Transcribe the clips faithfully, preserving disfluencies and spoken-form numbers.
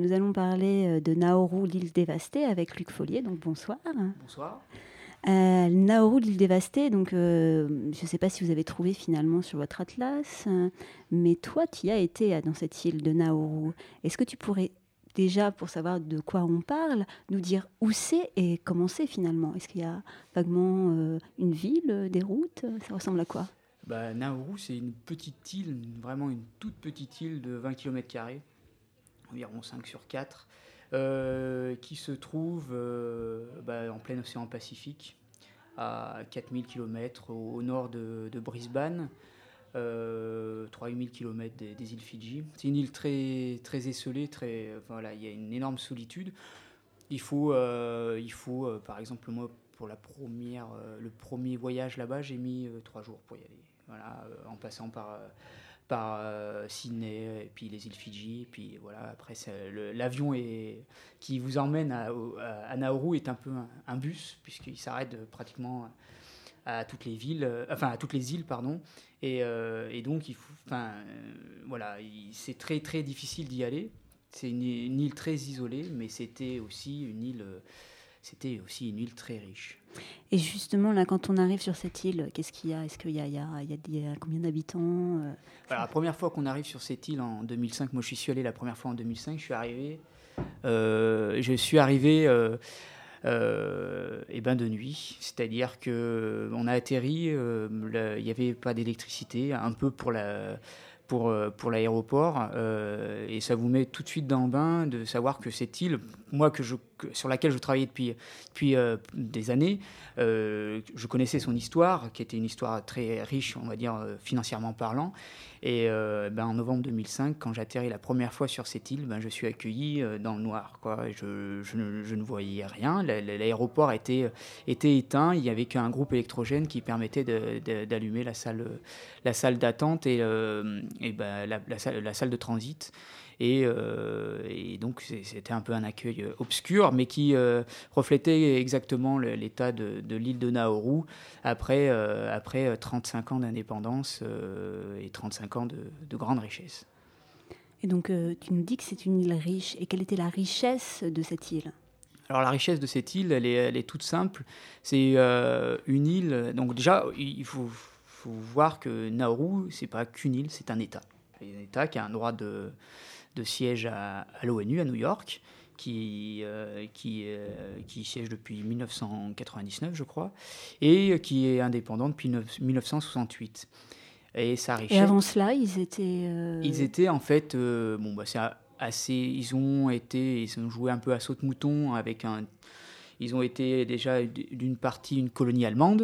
nous allons parler de Nauru, l'île dévastée, avec Luc Follier. Donc bonsoir. Bonsoir. Euh, Nauru, l'île dévastée, donc euh, je ne sais pas si vous avez trouvé finalement sur votre atlas, euh, mais toi, tu y as été euh, dans cette île de Nauru. Est-ce que tu pourrais déjà, pour savoir de quoi on parle, nous dire où c'est et comment c'est finalement? Est-ce qu'il y a vaguement euh, une ville, euh, des routes? Ça ressemble à quoi? Bah, Nauru, c'est une petite île, vraiment une toute petite île de vingt kilomètres carrés, environ cinq sur quatre, euh, qui se trouve euh, bah, en plein océan Pacifique, à quatre mille kilomètres au, au nord de, de Brisbane, euh, trois à huit mille kilomètres des, des îles Fidji. C'est une île très, très esselée, très, voilà, il y a une énorme solitude. Il faut, euh, il faut euh, par exemple, moi, pour la première, euh, le premier voyage là-bas, j'ai mis euh, trois jours pour y aller. Voilà, euh, en passant par, euh, par euh, Sydney et puis les îles Fidji. Et puis voilà, après, le, l'avion est, qui vous emmène à, à, à Nauru est un peu un, un bus, puisqu'il s'arrête pratiquement à toutes les villes, euh, enfin à toutes les îles, pardon. Et, euh, et donc, il faut, enfin, euh, voilà, il, c'est très très difficile d'y aller. C'est une, une île très isolée, mais c'était aussi une île, c'était aussi une île très riche. Et justement, là, quand on arrive sur cette île, qu'est-ce qu'il y a? Est-ce qu'il y a, il y a, il y a, il y a combien d'habitants? Alors, la première fois qu'on arrive sur cette île en deux mille cinq, moi je suis allé la première fois en deux mille cinq, je suis arrivé, euh, je suis arrivé euh, euh, et ben de nuit, c'est-à-dire que on a atterri, euh, le, il n'y avait pas d'électricité, un peu pour la pour, pour l'aéroport, euh, et ça vous met tout de suite dans le bain de savoir que cette île, moi que je, que, sur laquelle je travaillais depuis, depuis euh, des années, euh, je connaissais son histoire, qui était une histoire très riche, on va dire, euh, financièrement parlant. Et euh, ben, en novembre deux mille cinq, quand j'atterris la première fois sur cette île, ben, je suis accueilli euh, dans le noir, quoi. Je, je, ne, je ne voyais rien. L'aéroport était, était éteint. Il n'y avait qu'un groupe électrogène qui permettait de, de, d'allumer la salle, la salle d'attente et, euh, et ben, la, la, salle, la salle de transit. Et, euh, et donc c'était un peu un accueil obscur, mais qui euh, reflétait exactement le, l'état de, de l'île de Nauru après, euh, après trente-cinq ans d'indépendance euh, et trente-cinq ans de, de grande richesse. Et donc euh, tu nous dis que c'est une île riche. Et quelle était la richesse de cette île? Alors la richesse de cette île, elle est, elle est toute simple. C'est euh, une île. Donc déjà, il faut, faut voir que Nauru, c'est pas qu'une île, c'est un État. C'est un État qui a un droit de de siège à, à l'O N U à New York, qui, euh, qui, euh, qui siège depuis dix-neuf cent quatre-vingt-dix-neuf, je crois, et qui est indépendant depuis dix-neuf cent soixante-huit. Et sa richesse. Et avant cela, ils étaient. Euh... Ils étaient en fait, euh, bon bah c'est assez, ils ont été, ils ont joué un peu à saute-mouton avec un, ils ont été déjà d'une partie une colonie allemande.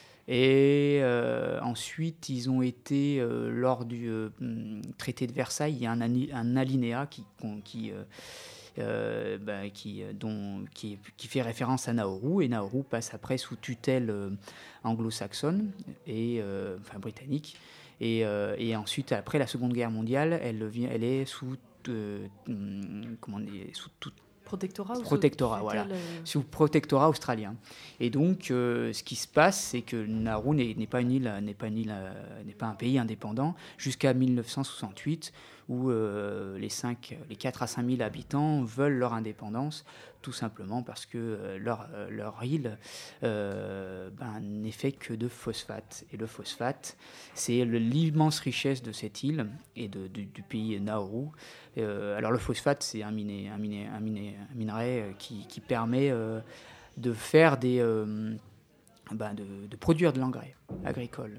Et euh, ensuite, ils ont été, euh, lors du euh, traité de Versailles, il y a un, un alinéa qui, qui, euh, euh, bah, qui, dont, qui, qui fait référence à Nauru, et Nauru passe après sous tutelle euh, anglo-saxonne, et, euh, enfin britannique. Et, euh, et ensuite, après la Seconde Guerre mondiale, elle, elle est sous, euh, comment on dit, sous toute Protectorat, protectorat, sous voilà, tutelle, euh... sous protectorat australien. Et donc, euh, ce qui se passe, c'est que Nauru n'est, n'est pas une île, n'est pas une île, euh, n'est pas un pays indépendant jusqu'à dix-neuf cent soixante-huit, où euh, les cinq, les quatre à cinq mille habitants veulent leur indépendance, tout simplement parce que euh, leur, euh, leur île euh, ben, n'est fait que de phosphate. Et le phosphate, c'est le, l'immense richesse de cette île et de, du, du pays Nauru. Euh, alors le phosphate, c'est un, miné, un, miné, un, miné, un minerai qui, qui permet euh, de faire des, euh, ben de, de produire de l'engrais agricole.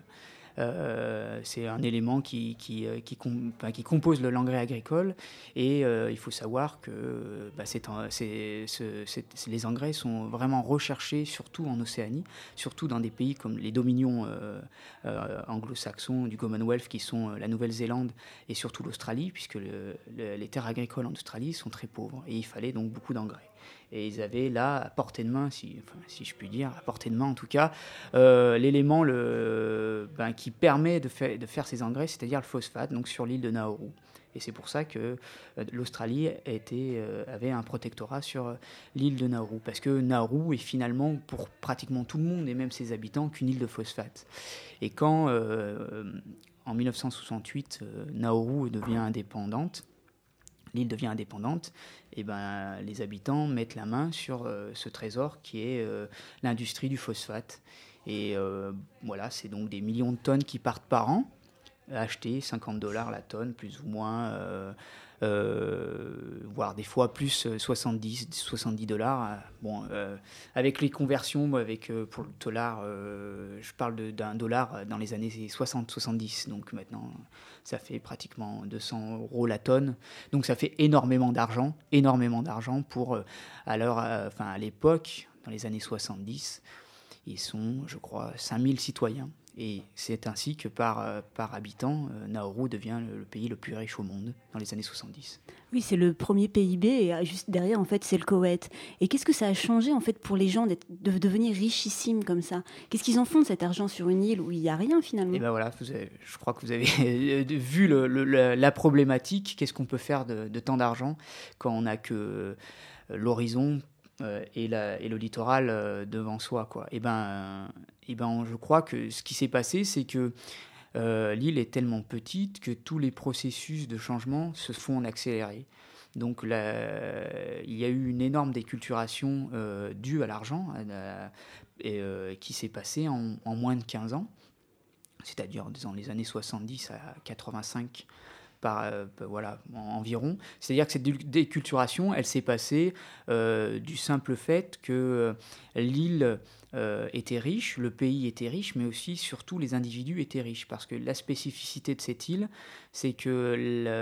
Euh, c'est un élément qui, qui, qui, com, ben, qui compose le l'engrais agricole, et euh, il faut savoir que ben, c'est, c'est, c'est, c'est, les engrais sont vraiment recherchés surtout en Océanie, surtout dans des pays comme les dominions euh, euh, anglo-saxons du Commonwealth, qui sont la Nouvelle-Zélande et surtout l'Australie, puisque le, le, les terres agricoles en Australie sont très pauvres, et il fallait donc beaucoup d'engrais. Et ils avaient là, à portée de main, si, enfin, si je puis dire, à portée de main en tout cas, euh, l'élément le, ben, qui permet de, fa- de faire ces engrais, c'est-à-dire le phosphate, donc sur l'île de Nauru. Et c'est pour ça que euh, l'Australie était, euh, avait un protectorat sur euh, l'île de Nauru. Parce que Nauru est finalement, pour pratiquement tout le monde, et même ses habitants, qu'une île de phosphate. Et quand, euh, en dix-neuf cent soixante-huit, euh, Nauru devient indépendante, l'île devient indépendante, et ben, les habitants mettent la main sur euh, ce trésor qui est euh, l'industrie du phosphate. Et euh, voilà, c'est donc des millions de tonnes qui partent par an, acheter cinquante dollars la tonne, plus ou moins, euh, euh, voire des fois plus soixante-dix, soixante-dix dollars. Bon, euh, avec les conversions, avec, euh, pour le dollar, euh, je parle de, d'un dollar dans les années soixante soixante-dix, donc maintenant ça fait pratiquement deux cents euros la tonne. Donc ça fait énormément d'argent, énormément d'argent pour, euh, à, l'heure, euh, enfin, à l'époque, dans les années soixante-dix, ils sont, je crois, cinq mille citoyens. Et c'est ainsi que par, par habitant, euh, Nauru devient le, le pays le plus riche au monde dans les années soixante-dix. Oui, c'est le premier P I B et juste derrière, en fait, c'est le Koweït. Et qu'est-ce que ça a changé, en fait, pour les gens d'être, de devenir richissimes comme ça? Qu'est-ce qu'ils en font de cet argent sur une île où il n'y a rien, finalement? Et ben voilà, vous avez, je crois que vous avez vu le, le, la problématique. Qu'est-ce qu'on peut faire de, de tant d'argent quand on n'a que l'horizon euh, et, la, et le littoral euh, devant soi, quoi. Et ben, euh, et ben, je crois que ce qui s'est passé, c'est que euh, l'île est tellement petite que tous les processus de changement se font en accéléré. Donc là, il y a eu une énorme déculturation euh, due à l'argent euh, et, euh, qui s'est passée en, en moins de quinze ans, c'est-à-dire dans les années soixante-dix à quatre-vingt-cinq. Par, euh, voilà, environ. C'est-à-dire que cette déculturation, elle s'est passée euh, du simple fait que euh, l'île euh, était riche, le pays était riche, mais aussi, surtout, les individus étaient riches. Parce que la spécificité de cette île, c'est que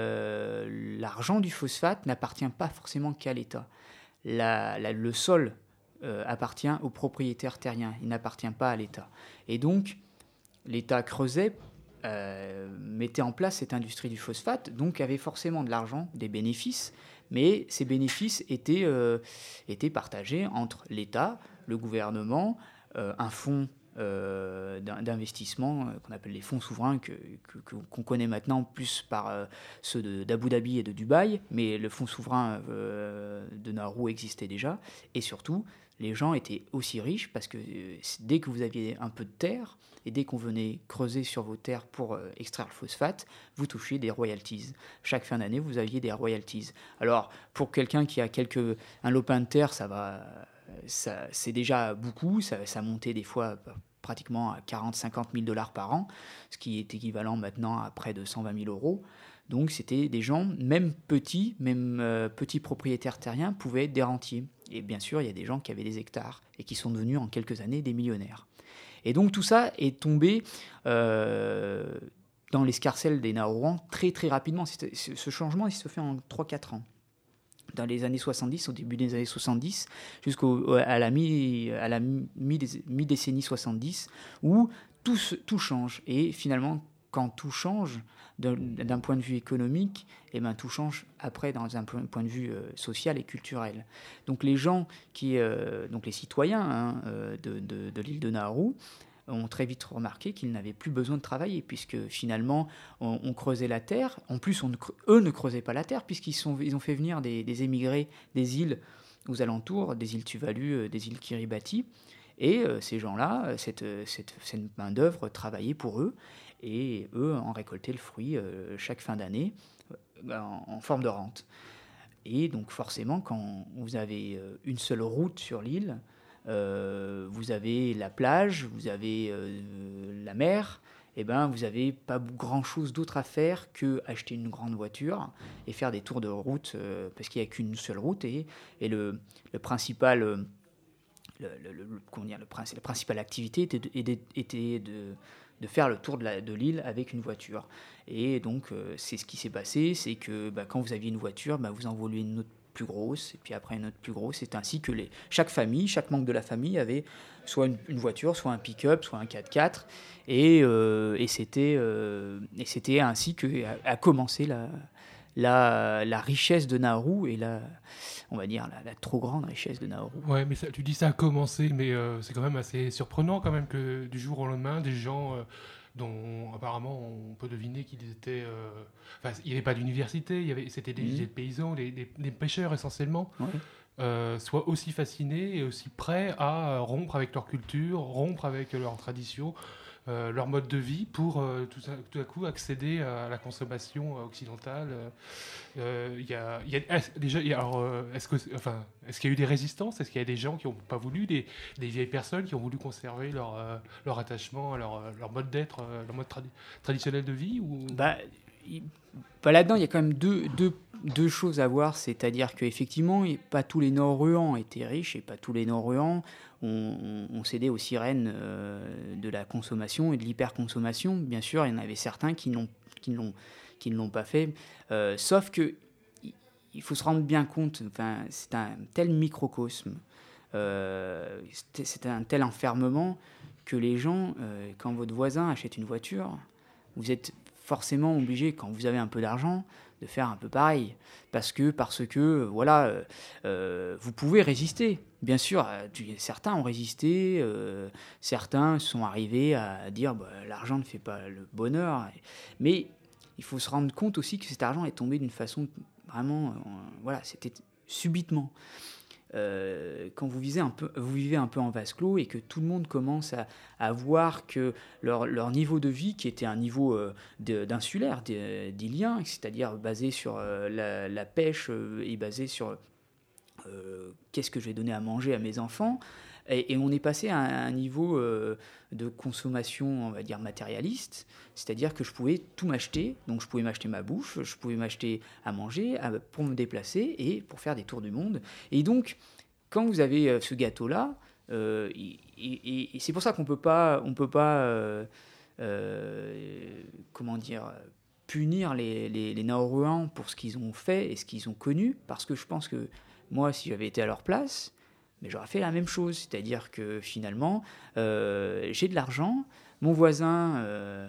le, l'argent du phosphate n'appartient pas forcément qu'à l'État. La, la, le sol euh, appartient aux propriétaires terriens, il n'appartient pas à l'État. Et donc, l'État creusait, Euh, mettait en place cette industrie du phosphate, donc avait forcément de l'argent, des bénéfices, mais ces bénéfices étaient, euh, étaient partagés entre l'État, le gouvernement, euh, un fonds euh, d'investissement euh, qu'on appelle les fonds souverains, que, que, que, qu'on connaît maintenant plus par euh, ceux de, d'Abu Dhabi et de Dubaï, mais le fonds souverain euh, de Nauru existait déjà, et surtout, les gens étaient aussi riches parce que euh, dès que vous aviez un peu de terre, et dès qu'on venait creuser sur vos terres pour euh, extraire le phosphate, vous touchiez des royalties. Chaque fin d'année, vous aviez des royalties. Alors, pour quelqu'un qui a quelques, un lopin de terre, ça va, ça, c'est déjà beaucoup. Ça, ça montait des fois pratiquement à quarante à cinquante mille dollars par an, ce qui est équivalent maintenant à près de cent vingt mille euros. Donc, c'était des gens, même petits, même euh, petits propriétaires terriens, pouvaient être des rentiers. Et bien sûr, il y a des gens qui avaient des hectares et qui sont devenus en quelques années des millionnaires. Et donc tout ça est tombé euh, dans l'escarcelle des Nauruans très très rapidement. Ce changement il se fait en trois à quatre ans. Dans les années soixante-dix, au début des années soixante-dix, jusqu'à la, mi, à la mi-décennie soixante-dix, où tout, tout change. Et finalement, quand tout change, d'un, d'un point de vue économique, eh ben, tout change après dans un point de vue euh, social et culturel. Donc les gens, qui, euh, donc les citoyens hein, euh, de, de, de l'île de Nauru, ont très vite remarqué qu'ils n'avaient plus besoin de travailler, puisque finalement, on, on creusait la terre. En plus, on, eux ne creusaient pas la terre, puisqu'ils sont, ils ont fait venir des, des émigrés des îles aux alentours, des îles Tuvalu, des îles Kiribati. Et euh, ces gens-là, cette, cette, cette main-d'œuvre travaillait pour eux, et eux en récoltaient le fruit euh, chaque fin d'année euh, en, en forme de rente. Et donc forcément, quand vous avez une seule route sur l'île, euh, vous avez la plage, vous avez euh, la mer, et ben vous n'avez pas grand-chose d'autre à faire qu'acheter une grande voiture et faire des tours de route, euh, parce qu'il n'y a qu'une seule route, et, et le, le principal... Euh, Le, le, le, comment dire, le, la principale activité était de, était de, de faire le tour de, la, de l'île avec une voiture. Et donc, euh, c'est ce qui s'est passé, c'est que bah, quand vous aviez une voiture, bah, vous en vouliez une autre plus grosse, et puis après une autre plus grosse. C'est ainsi que les, chaque famille, chaque membre de la famille avait soit une, une voiture, soit un pick-up, soit un quatre-quatre. Et, euh, et, c'était, euh, et c'était ainsi qu'a a commencé la... La, la richesse de Nauru et la, on va dire la, la trop grande richesse de Nauru. Ouais, mais ça, tu dis ça a commencé, mais euh, c'est quand même assez surprenant quand même que du jour au lendemain, des gens euh, dont apparemment on peut deviner qu'ils étaient, euh, enfin, il n'y avait pas d'université, il y avait, c'était des, mmh. des paysans, des, des, des pêcheurs essentiellement, ouais. euh, soient aussi fascinés et aussi prêts à rompre avec leur culture, rompre avec leur tradition. euh, leur mode de vie pour euh, tout, à, tout à coup accéder à la consommation occidentale. Euh, y a, y a, est-ce, déjà, y a, alors, euh, est-ce, que, enfin, est-ce qu'il y a eu des résistances ? Est-ce qu'il y a des gens qui n'ont pas voulu, des, des vieilles personnes qui ont voulu conserver leur, euh, leur attachement, leur, leur mode d'être, euh, leur mode tradi- traditionnel de vie ou... bah, il, bah là-dedans, il y a quand même deux, deux, deux choses à voir. C'est-à-dire qu'effectivement, pas tous les Nord-Ruans étaient riches et pas tous les Nord-Ruans ont, ont cédé aux sirènes euh, de la consommation et de l'hyperconsommation. Bien sûr, il y en avait certains qui n'ont, qui n'ont, qui ne l'ont pas fait. Euh, sauf que il faut se rendre bien compte, enfin, c'est un tel microcosme, euh, c'est, c'est un tel enfermement que les gens, euh, quand votre voisin achète une voiture, vous êtes forcément obligé, quand vous avez un peu d'argent, de faire un peu pareil. Parce que, parce que voilà, euh, vous pouvez résister. Bien sûr, certains ont résisté, euh, certains sont arrivés à dire bah, l'argent ne fait pas le bonheur. Mais il faut se rendre compte aussi que cet argent est tombé d'une façon vraiment... Euh, voilà, c'était subitement. Euh, quand vous vivez, un peu, vous vivez un peu en vase clos et que tout le monde commence à, à voir que leur, leur niveau de vie, qui était un niveau euh, de, d'insulaire, d'îlien, c'est-à-dire basé sur euh, la, la pêche euh, et basé sur euh, qu'est-ce que je vais donner à manger à mes enfants, et, et on est passé à un, à un niveau euh, de consommation, on va dire, matérialiste, c'est-à-dire que je pouvais tout m'acheter, donc je pouvais m'acheter ma bouffe, je pouvais m'acheter à manger à, pour me déplacer et pour faire des tours du monde. Et donc, quand vous avez ce gâteau-là, euh, et, et, et c'est pour ça qu'on peut pas, on peut pas, euh, euh, comment dire, punir les, les, les Nord-Ruans pour ce qu'ils ont fait et ce qu'ils ont connu, parce que je pense que moi, si j'avais été à leur place, mais j'aurais fait la même chose, c'est-à-dire que finalement, euh, j'ai de l'argent, mon voisin euh,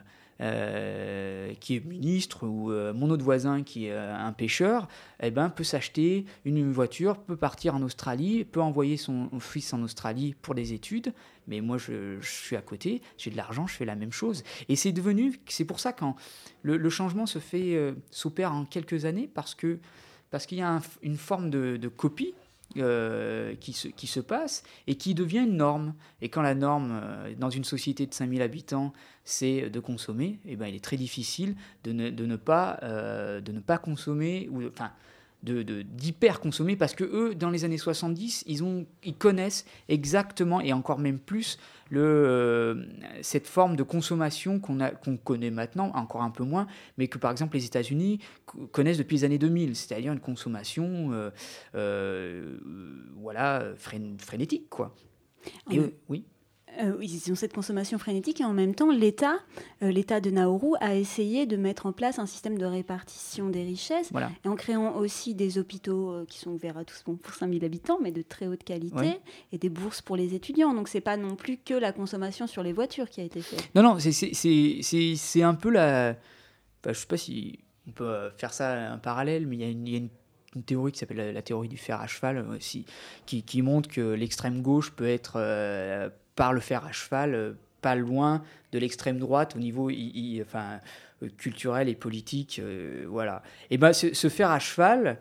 euh, qui est ministre ou euh, mon autre voisin qui est euh, un pêcheur, eh ben, peut s'acheter une voiture, peut partir en Australie, peut envoyer son fils en Australie pour des études, mais moi je, je suis à côté, j'ai de l'argent, je fais la même chose. Et c'est devenu, c'est pour ça que le, le changement se fait, euh, s'opère en quelques années, parce que parce qu'il y a un, une forme de, de copie Euh, qui, se, qui se passe et qui devient une norme. Et quand la norme, euh, dans une société de cinq mille habitants, c'est de consommer, eh ben, il est très difficile de ne, de ne, pas, euh, de ne pas consommer, ou enfin, de, de, d'hyper-consommer, parce que eux, dans les années soixante-dix, ils, ont, ils connaissent exactement, et encore même plus, le, euh, cette forme de consommation qu'on, a, qu'on connaît maintenant, encore un peu moins, mais que par exemple les États-Unis connaissent depuis les années deux mille, c'est-à-dire une consommation euh, euh, voilà, frén- frénétique, quoi. Et, mmh. euh, oui. Euh, ils ont cette consommation frénétique et en même temps, l'État, euh, l'État de Nauru a essayé de mettre en place un système de répartition des richesses, Voilà. et en créant aussi des hôpitaux euh, qui sont ouverts à tous, bon, pour cinq mille habitants, mais de très haute qualité, ouais. et des bourses pour les étudiants. Donc, ce n'est pas non plus que la consommation sur les voitures qui a été faite. Non, non, c'est, c'est, c'est, c'est, c'est un peu la... Enfin, je ne sais pas si on peut faire ça un parallèle, mais il y a une, il y a une une théorie qui s'appelle la, la théorie du fer à cheval aussi, qui, qui montre que l'extrême gauche peut être, euh, par le fer à cheval, euh, pas loin de l'extrême droite au niveau i, i, enfin, euh, culturel et politique. Euh, voilà. Et ben, ce, ce fer à cheval,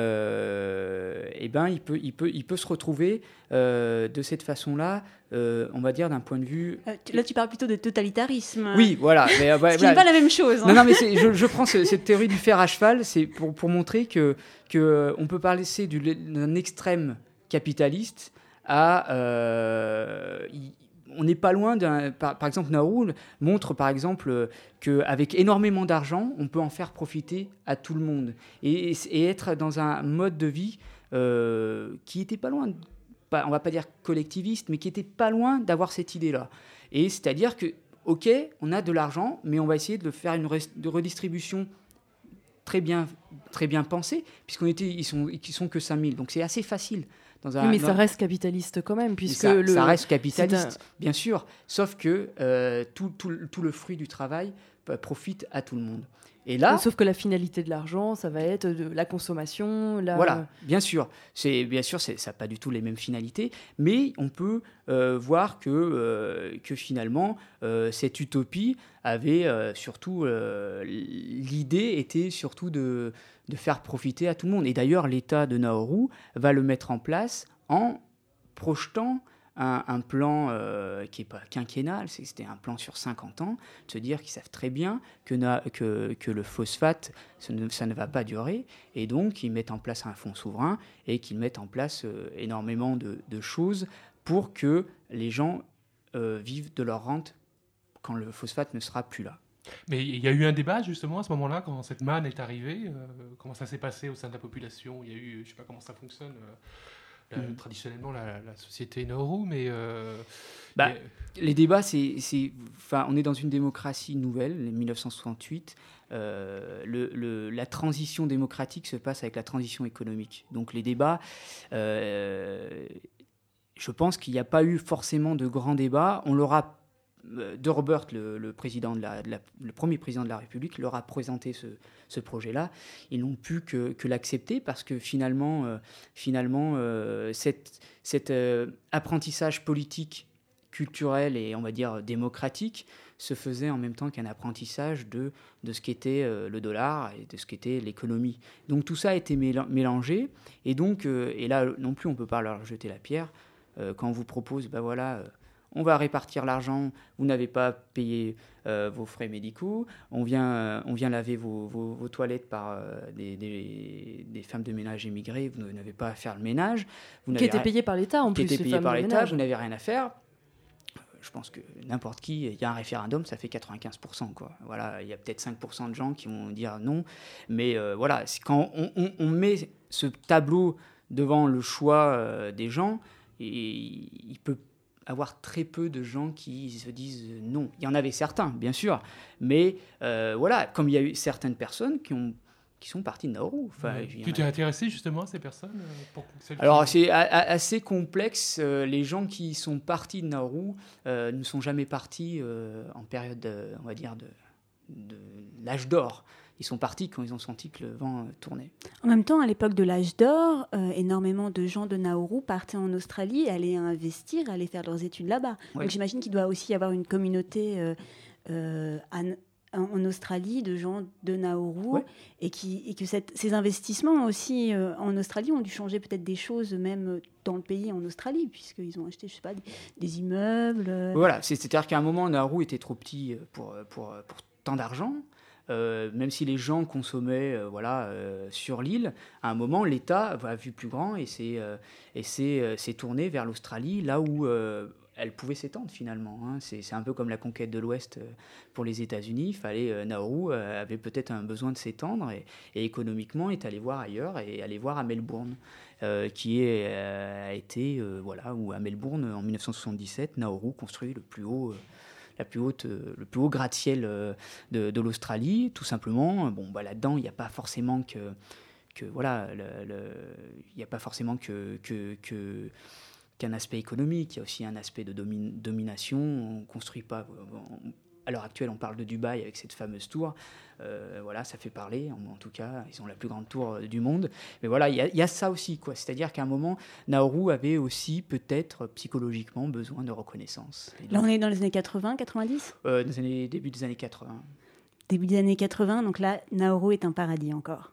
euh, et ben, il, peut, il, peut, il peut se retrouver euh, de cette façon-là, euh, on va dire d'un point de vue... Euh, là, tu parles plutôt de totalitarisme. Oui, voilà. Mais, euh, Ce qui n'est pas la même chose. Hein. Non, non, mais c'est, je, je prends ce, cette théorie du fer à cheval, c'est pour, pour montrer que, que on peut parler du, d'un extrême capitaliste à... Euh, y, on n'est pas loin d'un... Par, par exemple, Nauru montre, par exemple, qu'avec énormément d'argent, on peut en faire profiter à tout le monde. Et, et être dans un mode de vie euh, qui était pas loin... De, pas, on va pas dire collectiviste, mais qui était pas loin d'avoir cette idée-là. Et c'est-à-dire que, ok, on a de l'argent, mais on va essayer de faire une re- de redistribution très bien, très bien pensée, puisqu'on était, ils sont, ils sont que cinq mille, donc c'est assez facile. Dans un, oui, mais dans... ça reste capitaliste quand même, puisque ça, le... ça reste capitaliste, un... bien sûr, sauf que euh, tout, tout, tout le fruit du travail euh, profite à tout le monde. Et là, sauf que la finalité de l'argent, ça va être de la consommation. La... Voilà, bien sûr. C'est, bien sûr, c'est, ça n'a pas du tout les mêmes finalités, mais on peut euh, voir que, euh, que finalement, euh, cette utopie avait euh, surtout... Euh, l'idée était surtout de, de faire profiter à tout le monde. Et d'ailleurs, l'État de Nauru va le mettre en place en projetant un, un plan euh, qui n'est pas quinquennal, c'est, c'était un plan sur cinquante ans, de se dire qu'ils savent très bien que, na, que, que le phosphate, ça ne, ça ne va pas durer, et donc ils mettent en place un fonds souverain et qu'ils mettent en place euh, énormément de, de choses pour que les gens euh, vivent de leur rente quand le phosphate ne sera plus là. Mais il y a eu un débat justement à ce moment-là, quand cette manne est arrivée, euh, comment ça s'est passé au sein de la population. Il y a eu, je ne sais pas comment ça fonctionne, euh, la, mmh. traditionnellement la, la société Nauru, mais... Euh, bah, a... Les débats, c'est, c'est, on est dans une démocratie nouvelle, dix-neuf cent soixante-huit. Euh, le, le, la transition démocratique se passe avec la transition économique. Donc les débats... Euh, je pense qu'il n'y a pas eu forcément de grands débats. On l'aura... De Robert, le, le, président de la, de la, le premier président de la République, leur a présenté ce, ce projet-là. Ils n'ont pu que, que l'accepter parce que finalement, euh, finalement euh, cet, cet euh, apprentissage politique, culturel et on va dire démocratique se faisait en même temps qu'un apprentissage de, de ce qu'était euh, le dollar et de ce qu'était l'économie. Donc tout ça a été mélangé et donc, euh, et là non plus on ne peut pas leur jeter la pierre euh, quand on vous propose, ben voilà... Euh, on va répartir l'argent, vous n'avez pas payé euh, vos frais médicaux, on vient, euh, on vient laver vos, vos, vos toilettes par euh, des, des, des femmes de ménage immigrées, vous n'avez pas à faire le ménage. Vous qui étaient payées par l'État en qui plus. Qui étaient payées par l'État, ménage. Vous n'avez rien à faire. Je pense que n'importe qui, il y a un référendum, ça fait quatre-vingt-quinze pour cent. Quoi. Voilà, il y a peut-être cinq pour cent de gens qui vont dire non. Mais euh, voilà, c'est quand on, on, on met ce tableau devant le choix euh, des gens, et il peut avoir très peu de gens qui se disent non. Il y en avait certains, bien sûr, mais euh, voilà, comme il y a eu certaines personnes qui, ont, qui sont parties de Nauru. Enfin, ouais. Tu t'es intéressé justement à ces personnes pour Alors, qui... c'est a, a, assez complexe. Euh, les gens qui sont partis de Nauru euh, ne sont jamais partis euh, en période, de, on va dire, de, de l'âge d'or. Ils sont partis quand ils ont senti que le vent tournait. En même temps, à l'époque de l'âge d'or, euh, énormément de gens de Nauru partaient en Australie, allaient investir, allaient faire leurs études là-bas. Ouais. Donc j'imagine qu'il doit aussi y avoir une communauté euh, euh, à, en Australie de gens de Nauru, ouais. et, qui, et que cette, ces investissements aussi euh, en Australie ont dû changer peut-être des choses même dans le pays en Australie, puisqu'ils ont acheté, je sais pas, des, des immeubles. Euh... Voilà, c'est, c'est-à-dire qu'à un moment, Nauru était trop petit pour, pour, pour tant d'argent. Euh, même si les gens consommaient euh, voilà, euh, sur l'île, à un moment, l'État a vu plus grand et s'est, euh, et s'est, euh, s'est tourné vers l'Australie, là où euh, elle pouvait s'étendre finalement. Hein. C'est, c'est un peu comme la conquête de l'Ouest euh, pour les États-Unis. Fallait, euh, Nauru euh, avait peut-être un besoin de s'étendre et, et économiquement est allé voir ailleurs et allé voir à Melbourne, euh, qui est, euh, a été, euh, voilà, où à Melbourne, en dix-neuf cent soixante-dix-sept, Nauru construit le plus haut... Euh, La plus haute, le plus haut gratte-ciel de, de l'Australie, tout simplement. Bon, bah, là-dedans, il n'y a pas forcément que, que voilà, le, le, il n'y a pas forcément que, que, que, qu'un aspect économique. Il y a aussi un aspect de domi- domination. On construit pas. On, à l'heure actuelle, on parle de Dubaï avec cette fameuse tour. Euh, voilà, ça fait parler. En, en tout cas, ils ont la plus grande tour du monde. Mais voilà, il y, y a ça aussi, quoi. C'est-à-dire qu'à un moment, Nauru avait aussi peut-être psychologiquement besoin de reconnaissance. Donc, là, on est dans les années quatre-vingts, quatre-vingt-dix euh, dans les années, début des années quatre-vingts. Début des années quatre-vingts, donc là, Nauru est un paradis encore.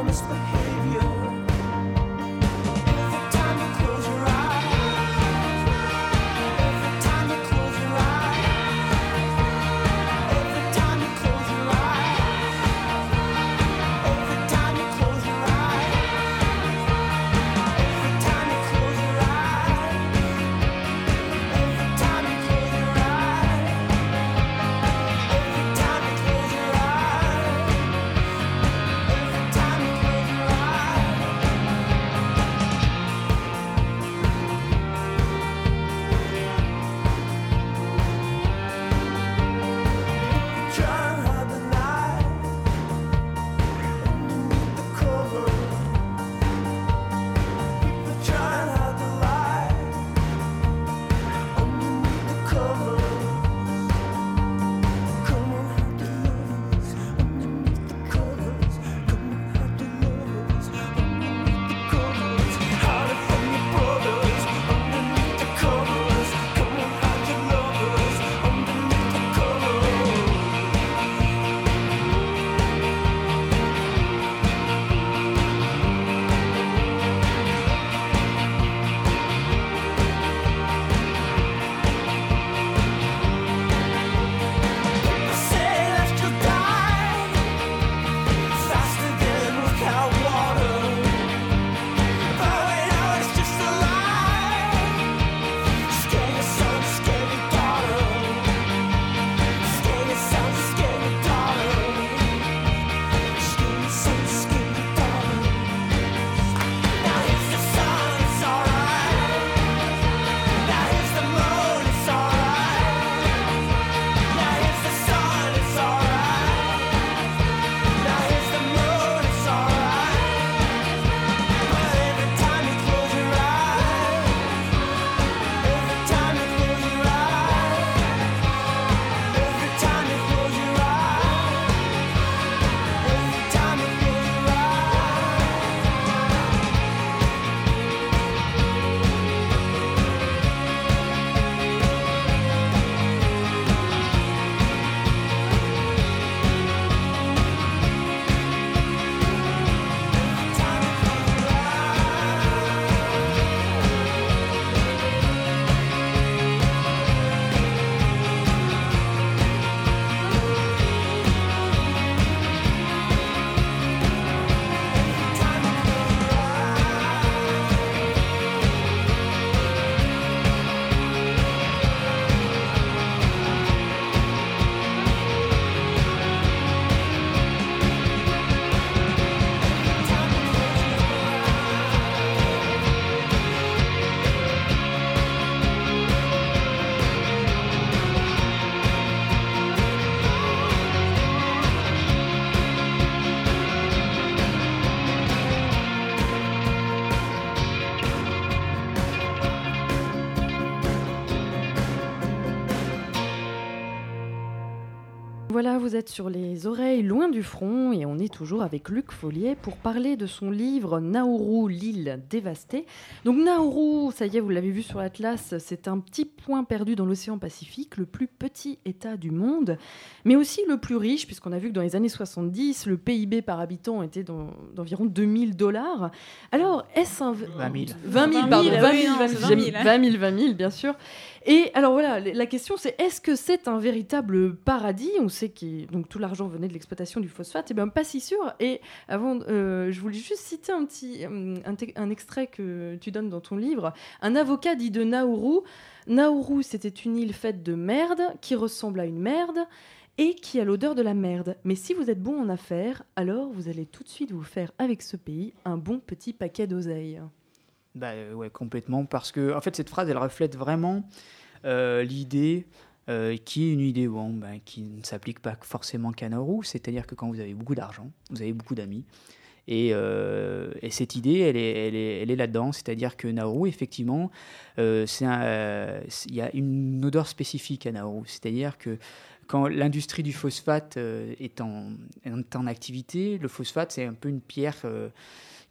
Voilà, vous êtes sur les oreilles loin du front et on est toujours avec Luc Folliet pour parler de son livre Nauru, l'île dévastée. Donc Nauru, ça y est, vous l'avez vu sur l'Atlas, c'est un petit point perdu dans l'océan Pacifique, le plus petit État du monde, mais aussi le plus riche, puisqu'on a vu que dans les années soixante-dix, le P I B par habitant était dans, d'environ deux mille dollars. Alors, est-ce un... vingt mille. vingt mille, pardon, vingt mille, vingt mille, vingt mille, vingt mille, bien sûr. Et alors voilà, la question c'est, est-ce que c'est un véritable paradis ? On sait que donc, tout l'argent venait de l'exploitation du phosphate, et bien pas si sûr. Et avant, euh, je voulais juste citer un petit un, un extrait que tu donnes dans ton livre. Un avocat dit de Nauru, Nauru c'était une île faite de merde, qui ressemble à une merde, et qui a l'odeur de la merde. Mais si vous êtes bon en affaires, alors vous allez tout de suite vous faire avec ce pays un bon petit paquet d'oseille. Bah euh, ouais, complètement, parce que en fait cette phrase elle reflète vraiment euh, l'idée euh, qui est une idée bon, bah, qui ne s'applique pas forcément qu'à Nauru, c'est-à-dire que quand vous avez beaucoup d'argent, vous avez beaucoup d'amis, et, euh, et cette idée elle est, elle est, elle est là-dedans, c'est-à-dire que Nauru effectivement, euh, c'est un, euh, il y a une odeur spécifique à Nauru, c'est-à-dire que quand l'industrie du phosphate euh, est, en, est en activité, le phosphate c'est un peu une pierre euh,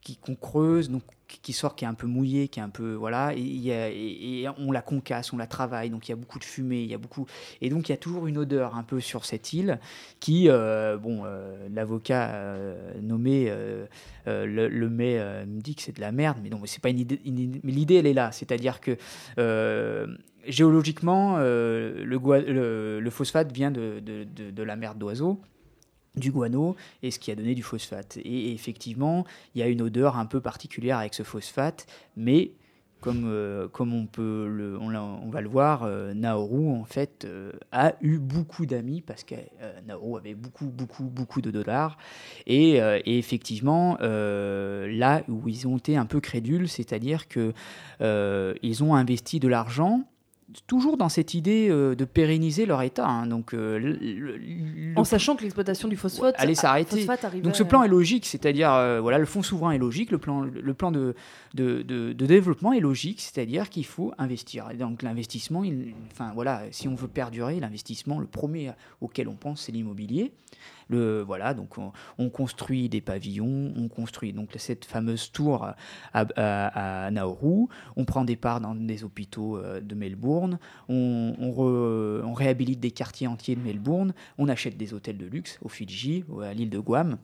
qui, qu'on creuse, donc qui sort, qui est un peu mouillé, qui est un peu voilà, et, y a, et, et on la concasse, on la travaille, donc il y a beaucoup de fumée, il y a beaucoup, et donc il y a toujours une odeur un peu sur cette île qui, euh, bon, euh, l'avocat euh, nommé euh, euh, le, le met euh, me dit que c'est de la merde, mais non, mais c'est pas une idée, une idée, mais l'idée elle est là, c'est-à-dire que euh, géologiquement, euh, le, le, le phosphate vient de, de, de, de la merde d'oiseaux, du guano, et ce qui a donné du phosphate. Et, et effectivement, il y a une odeur un peu particulière avec ce phosphate, mais comme, euh, comme on, peut le, on, on va le voir, euh, Nauru, en fait, euh, a eu beaucoup d'amis, parce que euh, Nauru avait beaucoup, beaucoup, beaucoup de dollars. Et, euh, et effectivement, euh, là où ils ont été un peu crédules, c'est-à-dire qu'ils euh, ont investi de l'argent, toujours dans cette idée euh, de pérenniser leur état. Hein. Donc, euh, le, le, le, en sachant que l'exploitation du phosphate allait s'arrêter. Donc ce plan est logique, c'est-à-dire euh, voilà, le fonds souverain est logique, le plan, le plan de, de, de, de développement est logique, c'est-à-dire qu'il faut investir. Et donc l'investissement, il, enfin, voilà, si on veut perdurer, l'investissement, le premier auquel on pense, c'est l'immobilier. Le, voilà, donc on, on construit des pavillons, on construit donc cette fameuse tour à, à, à Nauru, on prend des parts dans des hôpitaux de Melbourne, on, on, re, on réhabilite des quartiers entiers de Melbourne, on achète des hôtels de luxe aux Fidji, à l'île de Guam,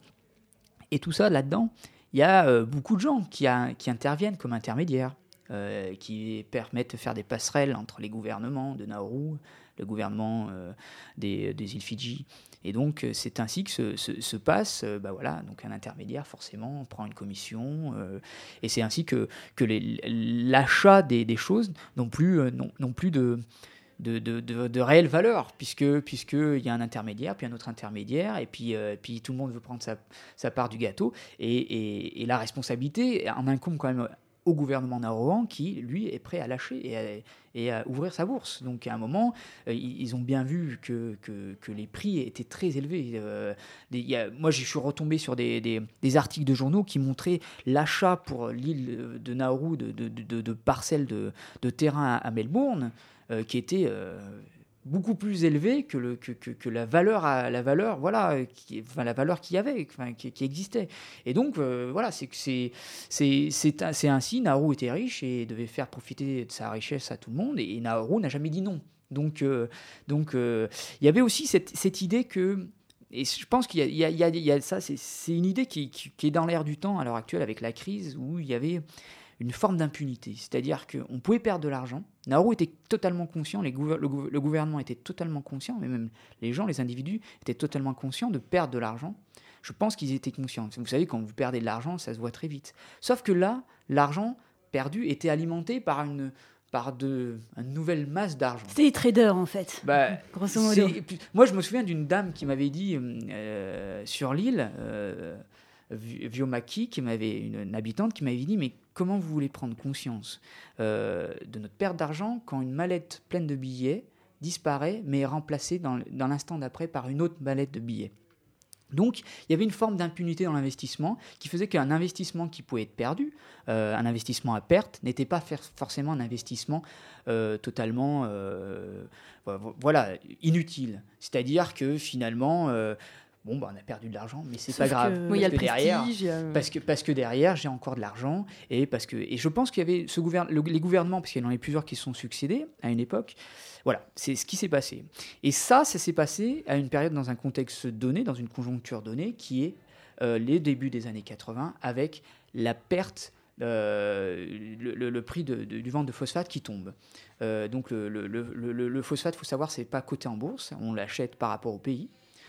et tout ça là-dedans, il y a euh, beaucoup de gens qui, a, qui interviennent comme intermédiaires, euh, qui permettent de faire des passerelles entre les gouvernements de Nauru, le gouvernement euh, des, des îles Fidji. Et donc, c'est ainsi que se, se, se passe, euh, bah voilà, donc un intermédiaire, forcément, prend une commission, euh, et c'est ainsi que, que les, l'achat des, des choses n'ont plus, euh, non, non plus de, de, de, de, de réelle valeur, puisque, puisqu'il y a un intermédiaire, puis un autre intermédiaire, et puis, euh, puis tout le monde veut prendre sa, sa part du gâteau, et, et, et la responsabilité en incombe quand même au gouvernement naoruan qui, lui, est prêt à lâcher et à, et à ouvrir sa bourse. Donc, à un moment, euh, ils ont bien vu que, que, que les prix étaient très élevés. Euh, des, y a, moi, je suis retombé sur des, des, des articles de journaux qui montraient l'achat pour l'île de Nauru de, de, de, de parcelles de, de terrain à Melbourne, euh, qui était... Euh, beaucoup plus élevé que, le, que, que, que la valeur, à, la valeur, voilà, qui, enfin, la valeur qu'il y avait, enfin, qui, qui existait. Et donc, euh, voilà, c'est, c'est, c'est, c'est, c'est ainsi, Nauru était riche et devait faire profiter de sa richesse à tout le monde, et, et Nauru n'a jamais dit non. Donc, euh, donc, euh, il y avait aussi cette, cette idée que, et je pense qu'il y a, il y a, il y a, il y a ça, c'est, c'est une idée qui, qui, qui est dans l'air du temps à l'heure actuelle avec la crise, où il y avait une forme d'impunité, c'est-à-dire qu'on pouvait perdre de l'argent. Nauru était totalement conscient, les gouver- le, gou- le gouvernement était totalement conscient, mais même les gens, les individus, étaient totalement conscients de perdre de l'argent. Je pense qu'ils étaient conscients. Vous savez, quand vous perdez de l'argent, ça se voit très vite. Sauf que là, l'argent perdu était alimenté par une, par de, une nouvelle masse d'argent. C'était les traders, en fait, bah, grosso modo. Moi, je me souviens d'une dame qui m'avait dit, euh, sur l'île, euh, Viomaki, qui m'avait, une, une habitante, qui m'avait dit, mais comment vous voulez prendre conscience euh, de notre perte d'argent quand une mallette pleine de billets disparaît, mais est remplacée dans, dans l'instant d'après par une autre mallette de billets. Donc, il y avait une forme d'impunité dans l'investissement qui faisait qu'un investissement qui pouvait être perdu, euh, un investissement à perte, n'était pas forcément un investissement euh, totalement euh, voilà, inutile. C'est-à-dire que finalement... Euh, Bon, bah, on a perdu de l'argent, mais c'est Sauf pas grave. Que, parce, y a que le derrière, prestige, y a... parce, que, parce que derrière, j'ai encore de l'argent. Et, parce que, et je pense qu'il y avait ce gouverne, le, les gouvernements, parce qu'il y en a plusieurs qui se sont succédés à une époque. Voilà, c'est ce qui s'est passé. Et ça, ça s'est passé à une période, dans un contexte donné, dans une conjoncture donnée, qui est euh, les débuts des années quatre-vingts, avec la perte, euh, le, le, le prix de, de, du vente de phosphate qui tombe. Euh, donc le, le, le, le, le phosphate, il faut savoir, c'est pas coté en bourse. On l'achète par rapport au pays.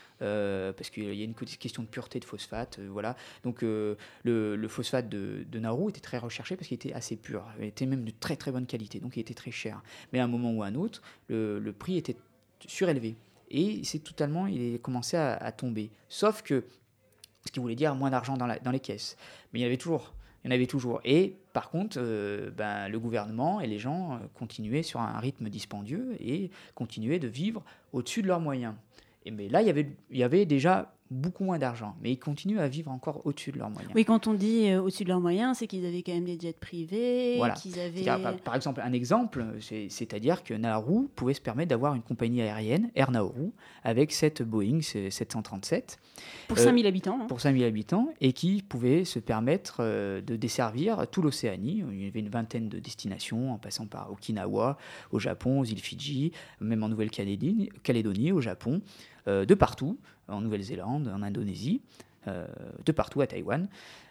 Euh, parce qu'il y a une question de pureté de phosphate, euh, voilà. Donc euh, le, le phosphate de, de Nauru était très recherché parce qu'il était assez pur, il était même de très très bonne qualité, donc il était très cher. Mais à un moment ou à un autre, le, le prix était surélevé et c'est totalement, il est commencé à, à tomber. Sauf que, ce qui voulait dire moins d'argent dans, la, dans les caisses, mais il y en avait toujours. Il y en avait toujours. Et par contre, euh, ben, le gouvernement et les gens continuaient sur un rythme dispendieux et continuaient de vivre au-dessus de leurs moyens. Et mais là, il y avait, il y avait déjà beaucoup moins d'argent, mais ils continuent à vivre encore au-dessus de leurs moyens. Oui, quand on dit euh, au-dessus de leurs moyens, c'est qu'ils avaient quand même des jets privés, voilà. qu'ils avaient... Par, par exemple, un exemple, c'est, c'est-à-dire que Nauru pouvait se permettre d'avoir une compagnie aérienne, Air Nauru, avec cette Boeing sept cent trente-sept. Pour cinq mille habitants. Hein. Pour cinq mille habitants, et qui pouvait se permettre euh, de desservir tout l'Océanie. Il y avait une vingtaine de destinations, en passant par Okinawa, au Japon, aux îles Fidji, même en Nouvelle-Calédonie, Calédonie, au Japon, euh, de partout, en Nouvelle-Zélande, en Indonésie, euh, de partout à Taïwan,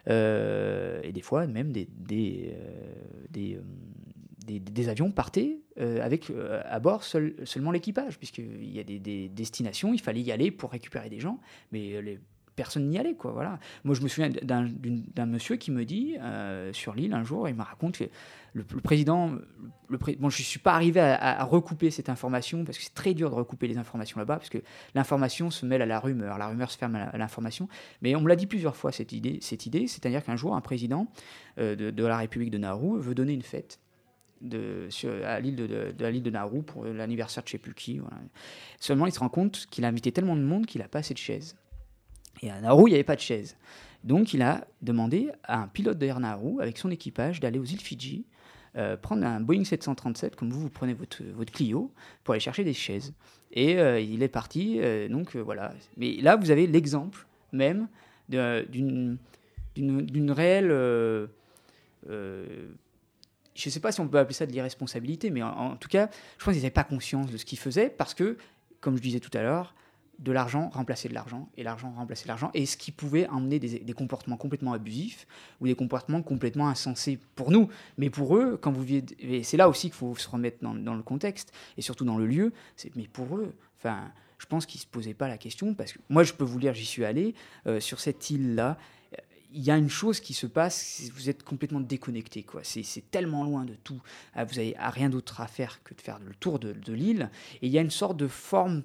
euh, et des fois même des, des, euh, des, euh, des, des avions partaient euh, avec euh, à bord seul, seulement l'équipage, puisqu'il y a des, des destinations, il fallait y aller pour récupérer des gens, mais les personne n'y allait, quoi, voilà. Moi, je me souviens d'un, d'un monsieur qui me dit, euh, sur l'île, un jour, il me raconte que le, le président... Le pré... Bon, je ne suis pas arrivé à, à recouper cette information, parce que c'est très dur de recouper les informations là-bas, parce que l'information se mêle à la rumeur, la rumeur se ferme à, la, à l'information. Mais on me l'a dit plusieurs fois, cette idée, cette idée c'est-à-dire qu'un jour, un président euh, de, de la République de Nauru veut donner une fête de, sur, à l'île de, de, de la l'île de Nauru pour l'anniversaire de je ne sais plus qui. Voilà. Seulement, il se rend compte qu'il a invité tellement de monde qu'il n'a pas assez de chaises. Et à Nauru, il n'y avait pas de chaise. Donc, il a demandé à un pilote d'Air Nauru, avec son équipage, d'aller aux îles Fidji, euh, prendre un Boeing sept cent trente-sept, comme vous, vous prenez votre, votre Clio, pour aller chercher des chaises. Et euh, il est parti, euh, donc euh, voilà. Mais là, vous avez l'exemple même de, d'une, d'une, d'une réelle... Euh, euh, je ne sais pas si on peut appeler ça de l'irresponsabilité, mais en, en tout cas, je pense qu'ils n'avaient pas conscience de ce qu'ils faisaient, parce que, comme je disais tout à l'heure, de l'argent remplacer de l'argent, et l'argent remplacer de l'argent, et ce qui pouvait emmener des, des comportements complètement abusifs, ou des comportements complètement insensés pour nous. Mais pour eux, quand vous vivez... Et c'est là aussi qu'il faut se remettre dans, dans le contexte, et surtout dans le lieu, c'est, mais pour eux, enfin, je pense qu'ils ne se posaient pas la question, parce que moi, je peux vous dire, j'y suis allé, euh, sur cette île-là, il y a une chose qui se passe, vous êtes complètement déconnecté, quoi. C'est, c'est tellement loin de tout, vous n'avez rien d'autre à faire que de faire le tour de, de l'île, et il y a une sorte de forme...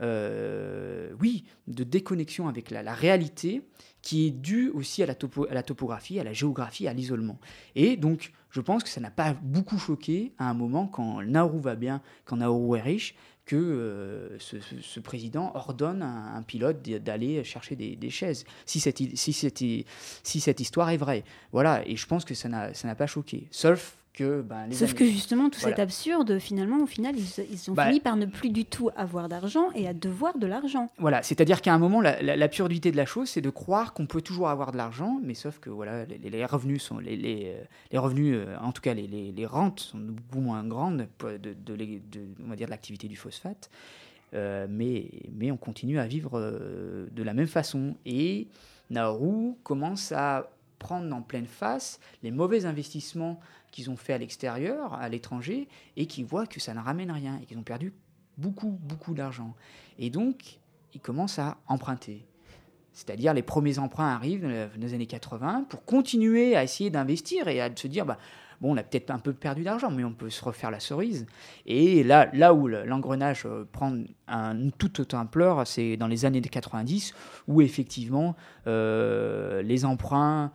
Euh, oui, de déconnexion avec la, la réalité qui est due aussi à la, topo, à la topographie, à la géographie, à l'isolement. Et donc, je pense que ça n'a pas beaucoup choqué à un moment, quand Nauru va bien, quand Nauru est riche, que euh, ce, ce, ce président ordonne à un, un pilote d'aller chercher des, des chaises, si cette, si, cette, si cette histoire est vraie. Voilà, et je pense que ça n'a, ça n'a pas choqué. Sauf que... Ben, les Sauf années... que justement, tout voilà. cet absurde, finalement, au final, ils, ils ont bah, fini par ne plus du tout avoir d'argent et à devoir de l'argent. Voilà, c'est-à-dire qu'à un moment, la, la, l'absurdité de la chose, c'est de croire qu'on peut toujours avoir de l'argent, mais sauf que voilà, les, les revenus sont... Les, les, les revenus, en tout cas, les, les, les rentes sont beaucoup moins grandes de, de, de, de, on va dire, de l'activité du phosphate, euh, mais, mais on continue à vivre euh, de la même façon. Et Nauru commence à prendre en pleine face les mauvais investissements qu'ils ont fait à l'extérieur, à l'étranger, et qui voient que ça ne ramène rien, et qu'ils ont perdu beaucoup, beaucoup d'argent. Et donc, ils commencent à emprunter. C'est-à-dire, les premiers emprunts arrivent dans les années quatre-vingts pour continuer à essayer d'investir et à se dire, bah, bon, on a peut-être un peu perdu d'argent, mais on peut se refaire la cerise. Et là, là où l'engrenage prend un, une toute autre ampleur, c'est dans les années quatre-vingt-dix, où effectivement, euh, les emprunts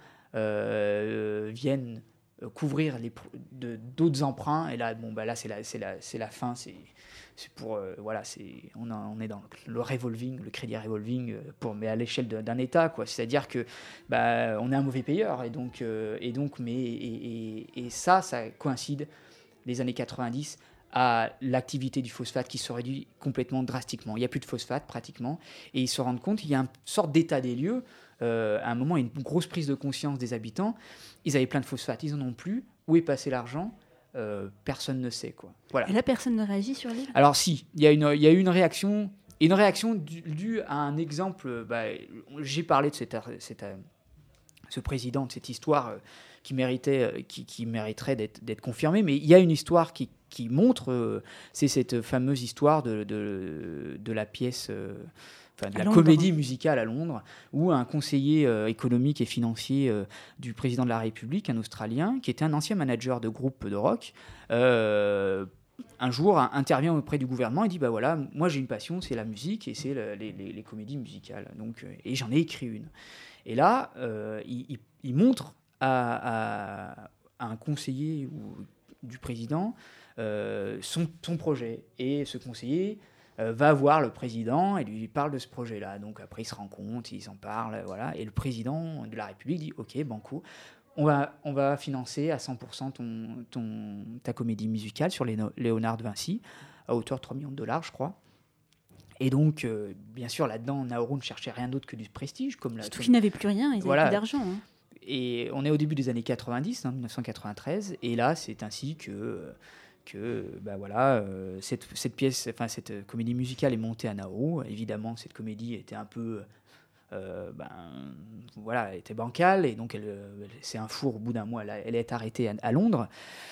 euh, viennent couvrir les, de, d'autres emprunts, et là, bon, bah là c'est la, c'est la, c'est la fin, c'est, c'est pour, euh, voilà, c'est, on, a, on est dans le revolving, le crédit revolving, pour, mais à l'échelle de, d'un État, quoi. C'est-à-dire que bah, on est un mauvais payeur, et donc, euh, et donc mais, et, et, et ça, ça coïncide, les années quatre-vingt-dix, à l'activité du phosphate qui se réduit complètement drastiquement. Il n'y a plus de phosphate pratiquement, et ils se rendent compte qu'il y a une sorte d'état des lieux. Euh, à un moment, il y a une grosse prise de conscience des habitants. Ils avaient plein de phosphate, ils n'en ont plus. Où est passé l'argent ? euh, Personne ne sait, quoi. Voilà. Et là, personne ne réagit sur l'île ? Alors si, il y a une, il y a eu une réaction, une réaction due, due à un exemple. Bah, j'ai parlé de cette, cette, ce président, de cette histoire euh, qui méritait, qui, qui mériterait d'être, d'être confirmée. Mais il y a une histoire qui, qui montre, euh, c'est cette fameuse histoire de, de, de la pièce. Euh, Enfin, de la Londres, comédie musicale à Londres, où un conseiller euh, économique et financier euh, du président de la République, un Australien, qui était un ancien manager de groupe de rock, euh, un jour intervient auprès du gouvernement et dit bah voilà, moi j'ai une passion, c'est la musique et c'est le, les, les, les comédies musicales. Donc, euh, et j'en ai écrit une. Et là, euh, il, il, il montre à, à, à un conseiller ou, du président euh, son, son projet. Et ce conseiller euh, va voir le président et lui parle de ce projet-là. Donc après, ils se rencontrent, ils en parlent, voilà. Et le président de la République dit « Ok, banco, on va, on va financer à cent pour cent ton, ton, ta comédie musicale sur Léonard de Vinci, à hauteur de trois millions de dollars, je crois. » Et donc, euh, bien sûr, là-dedans, Nauru ne cherchait rien d'autre que du prestige. Comme la, Surtout comme... qu'ils n'avaient plus rien, ils n'avaient voilà. plus d'argent. Hein. Et on est au début des années quatre-vingt-dix, hein, dix-neuf cent quatre-vingt-treize, et là, c'est ainsi que, que bah voilà, euh, cette, cette pièce, enfin cette comédie musicale est montée à Nauru. Évidemment, cette comédie était un peu, euh, ben, voilà, elle était bancale, et donc elle, elle, c'est un four. Au bout d'un mois, elle, elle est arrêtée à, à Londres.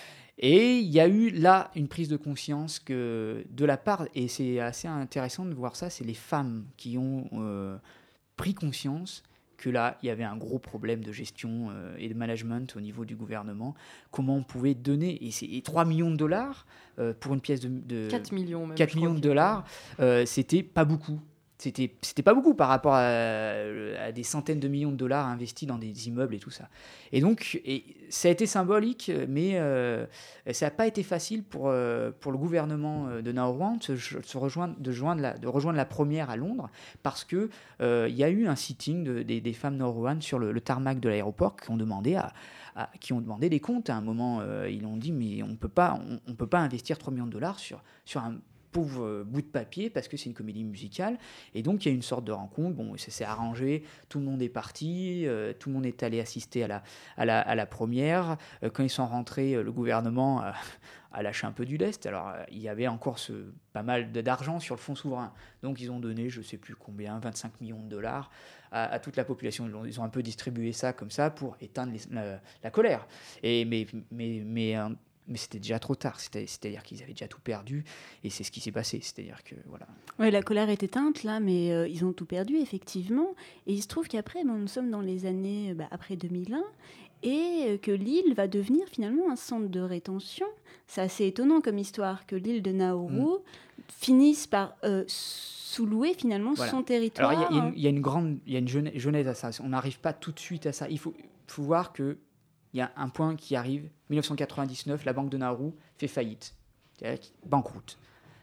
Et il y a eu là une prise de conscience que de la part, et c'est assez intéressant de voir ça, c'est les femmes qui ont euh, pris conscience que là, il y avait un gros problème de gestion euh, et de management au niveau du gouvernement. Comment on pouvait donner, et, c'est, et trois millions de dollars euh, pour une pièce de... de quatre millions même. quatre millions de dollars, euh, c'était pas beaucoup. C'était, c'était pas beaucoup par rapport à, à des centaines de millions de dollars investis dans des immeubles et tout ça. Et donc, et ça a été symbolique, mais euh, ça n'a pas été facile pour, euh, pour le gouvernement de Nauru de, se rejoindre, de, joindre la, de rejoindre la première à Londres, parce qu'il euh, y a eu un sitting de, des, des femmes nauruanes sur le, le tarmac de l'aéroport qui ont demandé à, à, qui ont demandé des comptes. À un moment, euh, ils ont dit, mais on ne peut pas investir trois millions de dollars sur, sur un pauvre bout de papier parce que c'est une comédie musicale. Et donc il y a une sorte de rencontre, bon, ça s'est arrangé, tout le monde est parti, euh, tout le monde est allé assister à la, à la, à la première. Euh, quand ils sont rentrés, euh, le gouvernement a, a lâché un peu du lest. Alors euh, il y avait encore ce, pas mal d'argent sur le fonds souverain, donc ils ont donné je ne sais plus combien, vingt-cinq millions de dollars à, à toute la population. Ils ont, ils ont un peu distribué ça comme ça pour éteindre les, la, la colère. Et, mais mais, mais euh, Mais c'était déjà trop tard, c'est-à-dire, c'est-à-dire qu'ils avaient déjà tout perdu, et c'est ce qui s'est passé. C'est-à-dire que voilà. Ouais, la colère est éteinte là, mais euh, ils ont tout perdu effectivement. Et il se trouve qu'après, bon, nous sommes dans les années bah, après deux mille un, et euh, que l'île va devenir finalement un centre de rétention. C'est assez étonnant comme histoire que l'île de Nauru mmh. finisse par euh, sous-louer finalement voilà. son territoire. Alors il y, y, y a une grande, il y a une genèse à ça. On n'arrive pas tout de suite à ça. Il faut, faut voir que il y a un point qui arrive, dix-neuf cent quatre-vingt-dix-neuf, la banque de Nauru fait faillite, c'est-à-dire banqueroute.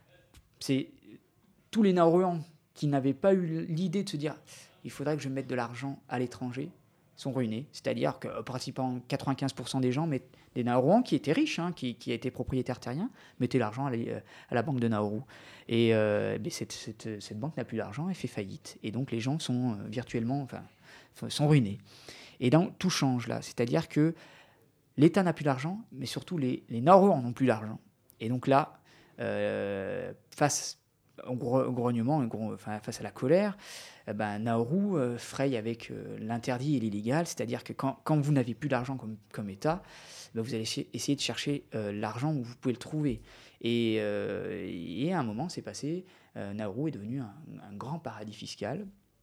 C'est tous les Nauruans qui n'avaient pas eu l'idée de se dire il faudrait que je mette de l'argent à l'étranger sont ruinés. C'est-à-dire que pratiquement quatre-vingt-quinze pour cent des gens, mettent, des Nauruans qui étaient riches, hein, qui, qui étaient propriétaires terriens, mettaient l'argent à, les, à la banque de Nauru. Et euh, cette, cette, cette banque n'a plus d'argent, elle fait faillite. Et donc les gens sont euh, virtuellement, enfin, sont ruinés. Et donc, tout change là. C'est-à-dire que l'État n'a plus d'argent, mais surtout les, les Nauruans n'ont plus d'argent. Et donc là, euh, face au, gro- au grognement, au gro- enfin, face à la colère, eh ben, Nauru euh, fraye avec euh, l'interdit et l'illégal. C'est-à-dire que quand, quand vous n'avez plus d'argent comme, comme État, ben, vous allez essayer de chercher euh, l'argent où vous pouvez le trouver. Et, euh, et à un moment, c'est passé, euh, Nauru est devenu un, un grand paradis fiscal.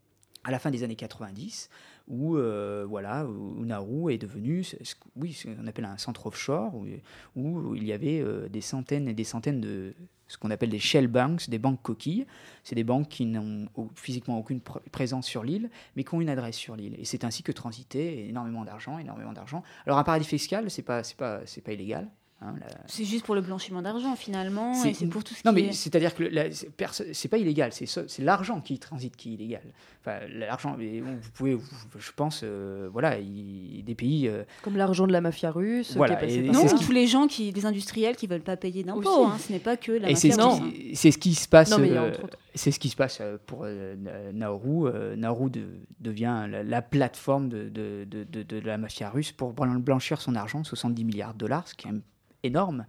À la fin des années quatre-vingt-dix, où, euh, voilà, où Nauru est devenu, oui, ce qu'on appelle un centre offshore, où, où il y avait euh, des centaines et des centaines de ce qu'on appelle des shell banks, des banques coquilles. C'est des banques qui n'ont physiquement aucune pr- présence sur l'île, mais qui ont une adresse sur l'île. Et c'est ainsi que transitait énormément d'argent, énormément d'argent. Alors un paradis fiscal, c'est pas, c'est pas, c'est pas illégal. Hein, la... C'est juste pour le blanchiment d'argent finalement, c'est, et c'est pour tout ce non, qui mais est... c'est-à-dire que la, c'est, perso- c'est pas illégal, c'est, c'est l'argent qui transite qui est illégal. Enfin, l'argent, vous pouvez, vous, je pense, euh, voilà, il, des pays... Euh, Comme l'argent de la mafia russe. Voilà, qui est et, passé non, par tous là. les gens, qui, des industriels qui veulent pas payer d'impôts, hein, ce n'est pas que la et mafia c'est russe. ce, qui, c'est ce qui se passe... Non, mais il y a euh, entre autres. c'est ce qui se passe pour euh, Nauru. Euh, Nauru de, devient la, la plateforme de, de, de, de, de la mafia russe pour blanchir son argent, soixante-dix milliards de dollars, ce qui est énorme.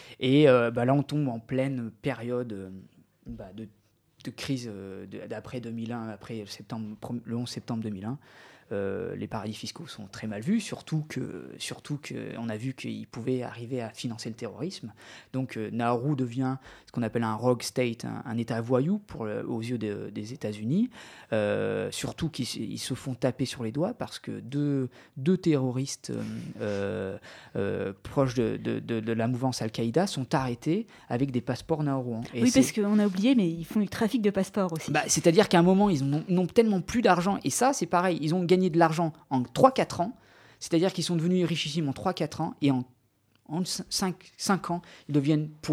Et euh, bah là, on tombe en pleine période euh, bah, de, de crise euh, de, d'après deux mille un, après septembre, le onze septembre deux mille un. Euh, les paradis fiscaux sont très mal vus, surtout que, surtout qu'on a vu qu'ils pouvaient arriver à financer le terrorisme. Donc euh, Nauru devient ce qu'on appelle un rogue state, un, un État voyou pour le, aux yeux de, des États-Unis. Euh, surtout qu'ils ils se font taper sur les doigts parce que deux, deux terroristes euh, euh, proches de, de, de, de la mouvance Al-Qaïda sont arrêtés avec des passeports nauruans. Et oui, c'est... parce qu'on a oublié, mais ils font du trafic de passeports aussi. Bah, c'est-à-dire qu'à un moment, ils n'ont, n'ont tellement plus d'argent. Et ça, c'est pareil, ils ont gagné de l'argent en trois quatre ans, c'est-à-dire qu'ils sont devenus richissimes en trois quatre ans, et en, en cinq ans, ils deviennent pauvres.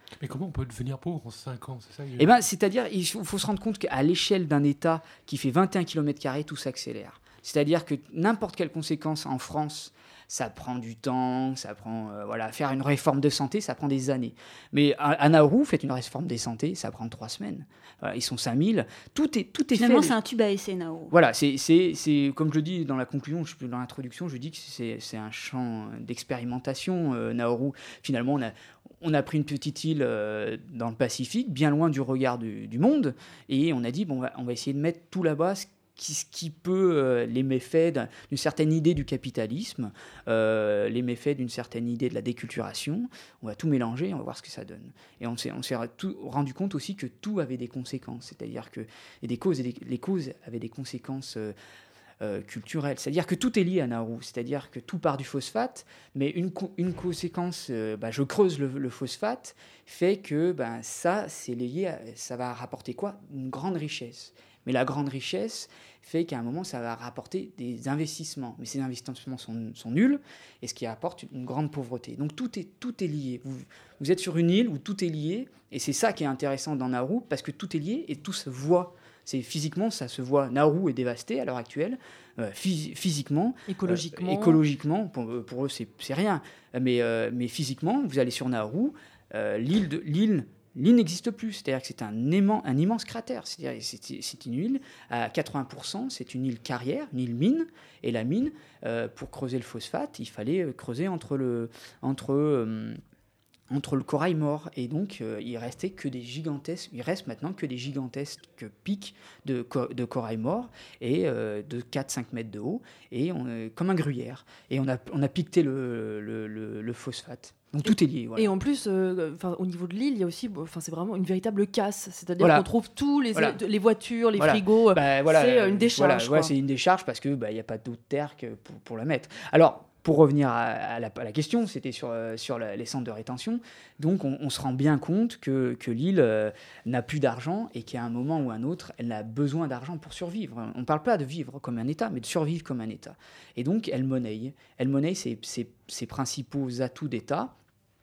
Mais comment on peut devenir pauvre en cinq ans, c'est ça Eh ben, c'est-à-dire, il faut, faut se rendre compte qu'à l'échelle d'un État qui fait vingt et un kilomètres carrés, tout s'accélère. C'est-à-dire que n'importe quelle conséquence en France, ça prend du temps, ça prend, euh, voilà, faire une réforme de santé, ça prend des années. Mais à, à Nauru, faites une réforme de santé, ça prend trois semaines. Voilà, ils sont cinq mille, tout est, tout est Finalement, fait. c'est un tube à essai, Nauru. Voilà, c'est, c'est, c'est, comme je le dis dans la conclusion, je, dans l'introduction, je dis que c'est, c'est un champ d'expérimentation, euh, Nauru. Finalement, on a, on a pris une petite île euh, dans le Pacifique, bien loin du regard du, du monde, et on a dit, bon, on va, on va essayer de mettre tout là-bas, ce qui, ce qui peut, euh, les méfaits d'un, d'une certaine idée du capitalisme, euh, les méfaits d'une certaine idée de la déculturation. On va tout mélanger, on va voir ce que ça donne. Et on s'est, on s'est tout, rendu compte aussi que tout avait des conséquences, c'est-à-dire que et des causes, et des, les causes avaient des conséquences euh, euh, culturelles. C'est-à-dire que tout est lié à Nauru, c'est-à-dire que tout part du phosphate, mais une, co- une conséquence, euh, bah, je creuse le, le phosphate, fait que bah, ça, c'est lié à, ça va rapporter quoi ? Une grande richesse. Mais la grande richesse fait qu'à un moment, ça va rapporter des investissements. Mais ces investissements sont, sont nuls, et ce qui apporte une grande pauvreté. Donc tout est, tout est lié. Vous, vous êtes sur une île où tout est lié, et c'est ça qui est intéressant dans Nauru, parce que tout est lié et tout se voit. C'est, physiquement, ça se voit. Nauru est dévasté à l'heure actuelle, euh, phys- physiquement. Écologiquement. Euh, écologiquement, pour, pour eux, c'est, c'est rien. Mais, euh, mais physiquement, vous allez sur Nauru, euh, l'île, de, l'île L'île n'existe plus, c'est-à-dire que c'est un, aimant, un immense cratère. C'est-à-dire que c'est, c'est une île, à quatre-vingts pour cent, c'est une île carrière, une île mine. Et la mine, euh, pour creuser le phosphate, il fallait creuser entre le, entre, euh, entre le corail mort. Et donc, euh, il restait que des gigantesques, il reste maintenant que des gigantesques pics de, co- de corail mort, et euh, de quatre à cinq mètres de haut, et on, euh, comme un gruyère. Et on a, on a piqueté le, le, le, le phosphate. Donc tout est lié. Voilà. Et en plus, euh, au niveau de l'île, il y a aussi, c'est vraiment une véritable casse. C'est-à-dire voilà. qu'on trouve tous les, voilà. les voitures, les voilà. frigos. Bah, voilà, c'est une décharge. Voilà, ouais, c'est une décharge parce qu'il bah, n'y a pas d'autre terre que pour, pour la mettre. Alors, pour revenir à, à, la, à la question, c'était sur, euh, sur la, les centres de rétention. Donc on, on se rend bien compte que, que l'île euh, n'a plus d'argent et qu'à un moment ou un autre, elle a besoin d'argent pour survivre. On ne parle pas de vivre comme un État, mais de survivre comme un État. Et donc elle monnaie. Elle monnaie ses, ses, ses principaux atouts d'État.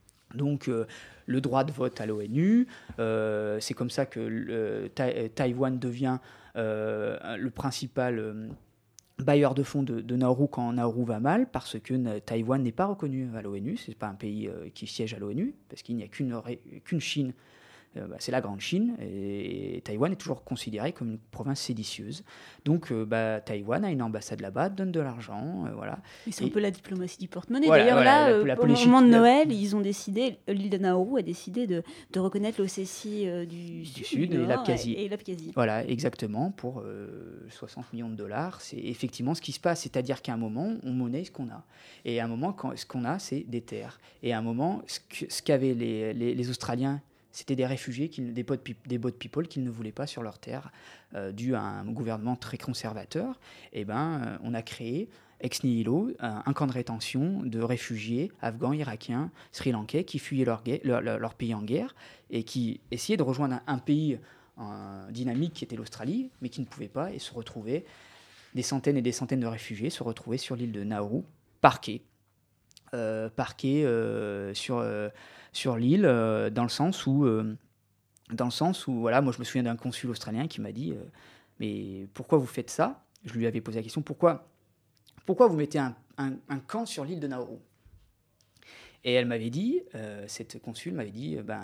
Donc euh, le droit de vote à l'ONU, euh, c'est comme ça que le, Ta- Taïwan devient euh, le principal euh, bailleur de fonds de, de Nauru quand Nauru va mal, parce que na- Taïwan n'est pas reconnu à l'ONU, c'est pas un pays euh, qui siège à l'ONU, parce qu'il n'y a qu'une, qu'une Chine. Euh, bah, c'est la grande Chine, et, et Taïwan est toujours considéré comme une province séditieuse. Donc euh, bah, Taïwan a une ambassade là-bas, donne de l'argent, euh, voilà. Et c'est et... un peu la diplomatie du porte-monnaie. Voilà, D'ailleurs, voilà, là, la, euh, la au moment de Noël, la... ils ont décidé, l'île de Nauru a décidé de, de reconnaître l'O C C euh, du, du Sud, Sud du et l'Abkhazie. Et, et l'Abkhazie. Voilà, exactement, pour euh, soixante millions de dollars. C'est effectivement ce qui se passe, c'est-à-dire qu'à un moment, on monnaie ce qu'on a. Et à un moment, quand, ce qu'on a, c'est des terres. Et à un moment, ce, que, ce qu'avaient les, les, les Australiens, c'était des réfugiés, des boat, des boat people qu'ils ne voulaient pas sur leur terre, euh, dû à un gouvernement très conservateur. Et ben, euh, on a créé ex nihilo un, un camp de rétention de réfugiés afghans, irakiens, sri-lankais qui fuyaient leur, leur, leur, leur pays en guerre et qui essayaient de rejoindre un, un pays euh, dynamique qui était l'Australie, mais qui ne pouvait pas, et se retrouvaient, des centaines et des centaines de réfugiés se retrouvaient sur l'île de Nauru, parqués, euh, parqués euh, sur... Euh, sur l'île, euh, dans le sens où, euh, dans le sens où, voilà, moi je me souviens d'un consul australien qui m'a dit, euh, mais pourquoi vous faites ça ? Je lui avais posé la question, pourquoi, pourquoi vous mettez un, un, un camp sur l'île de Nauru ? Et elle m'avait dit, euh, cette consul m'avait dit, euh, ben,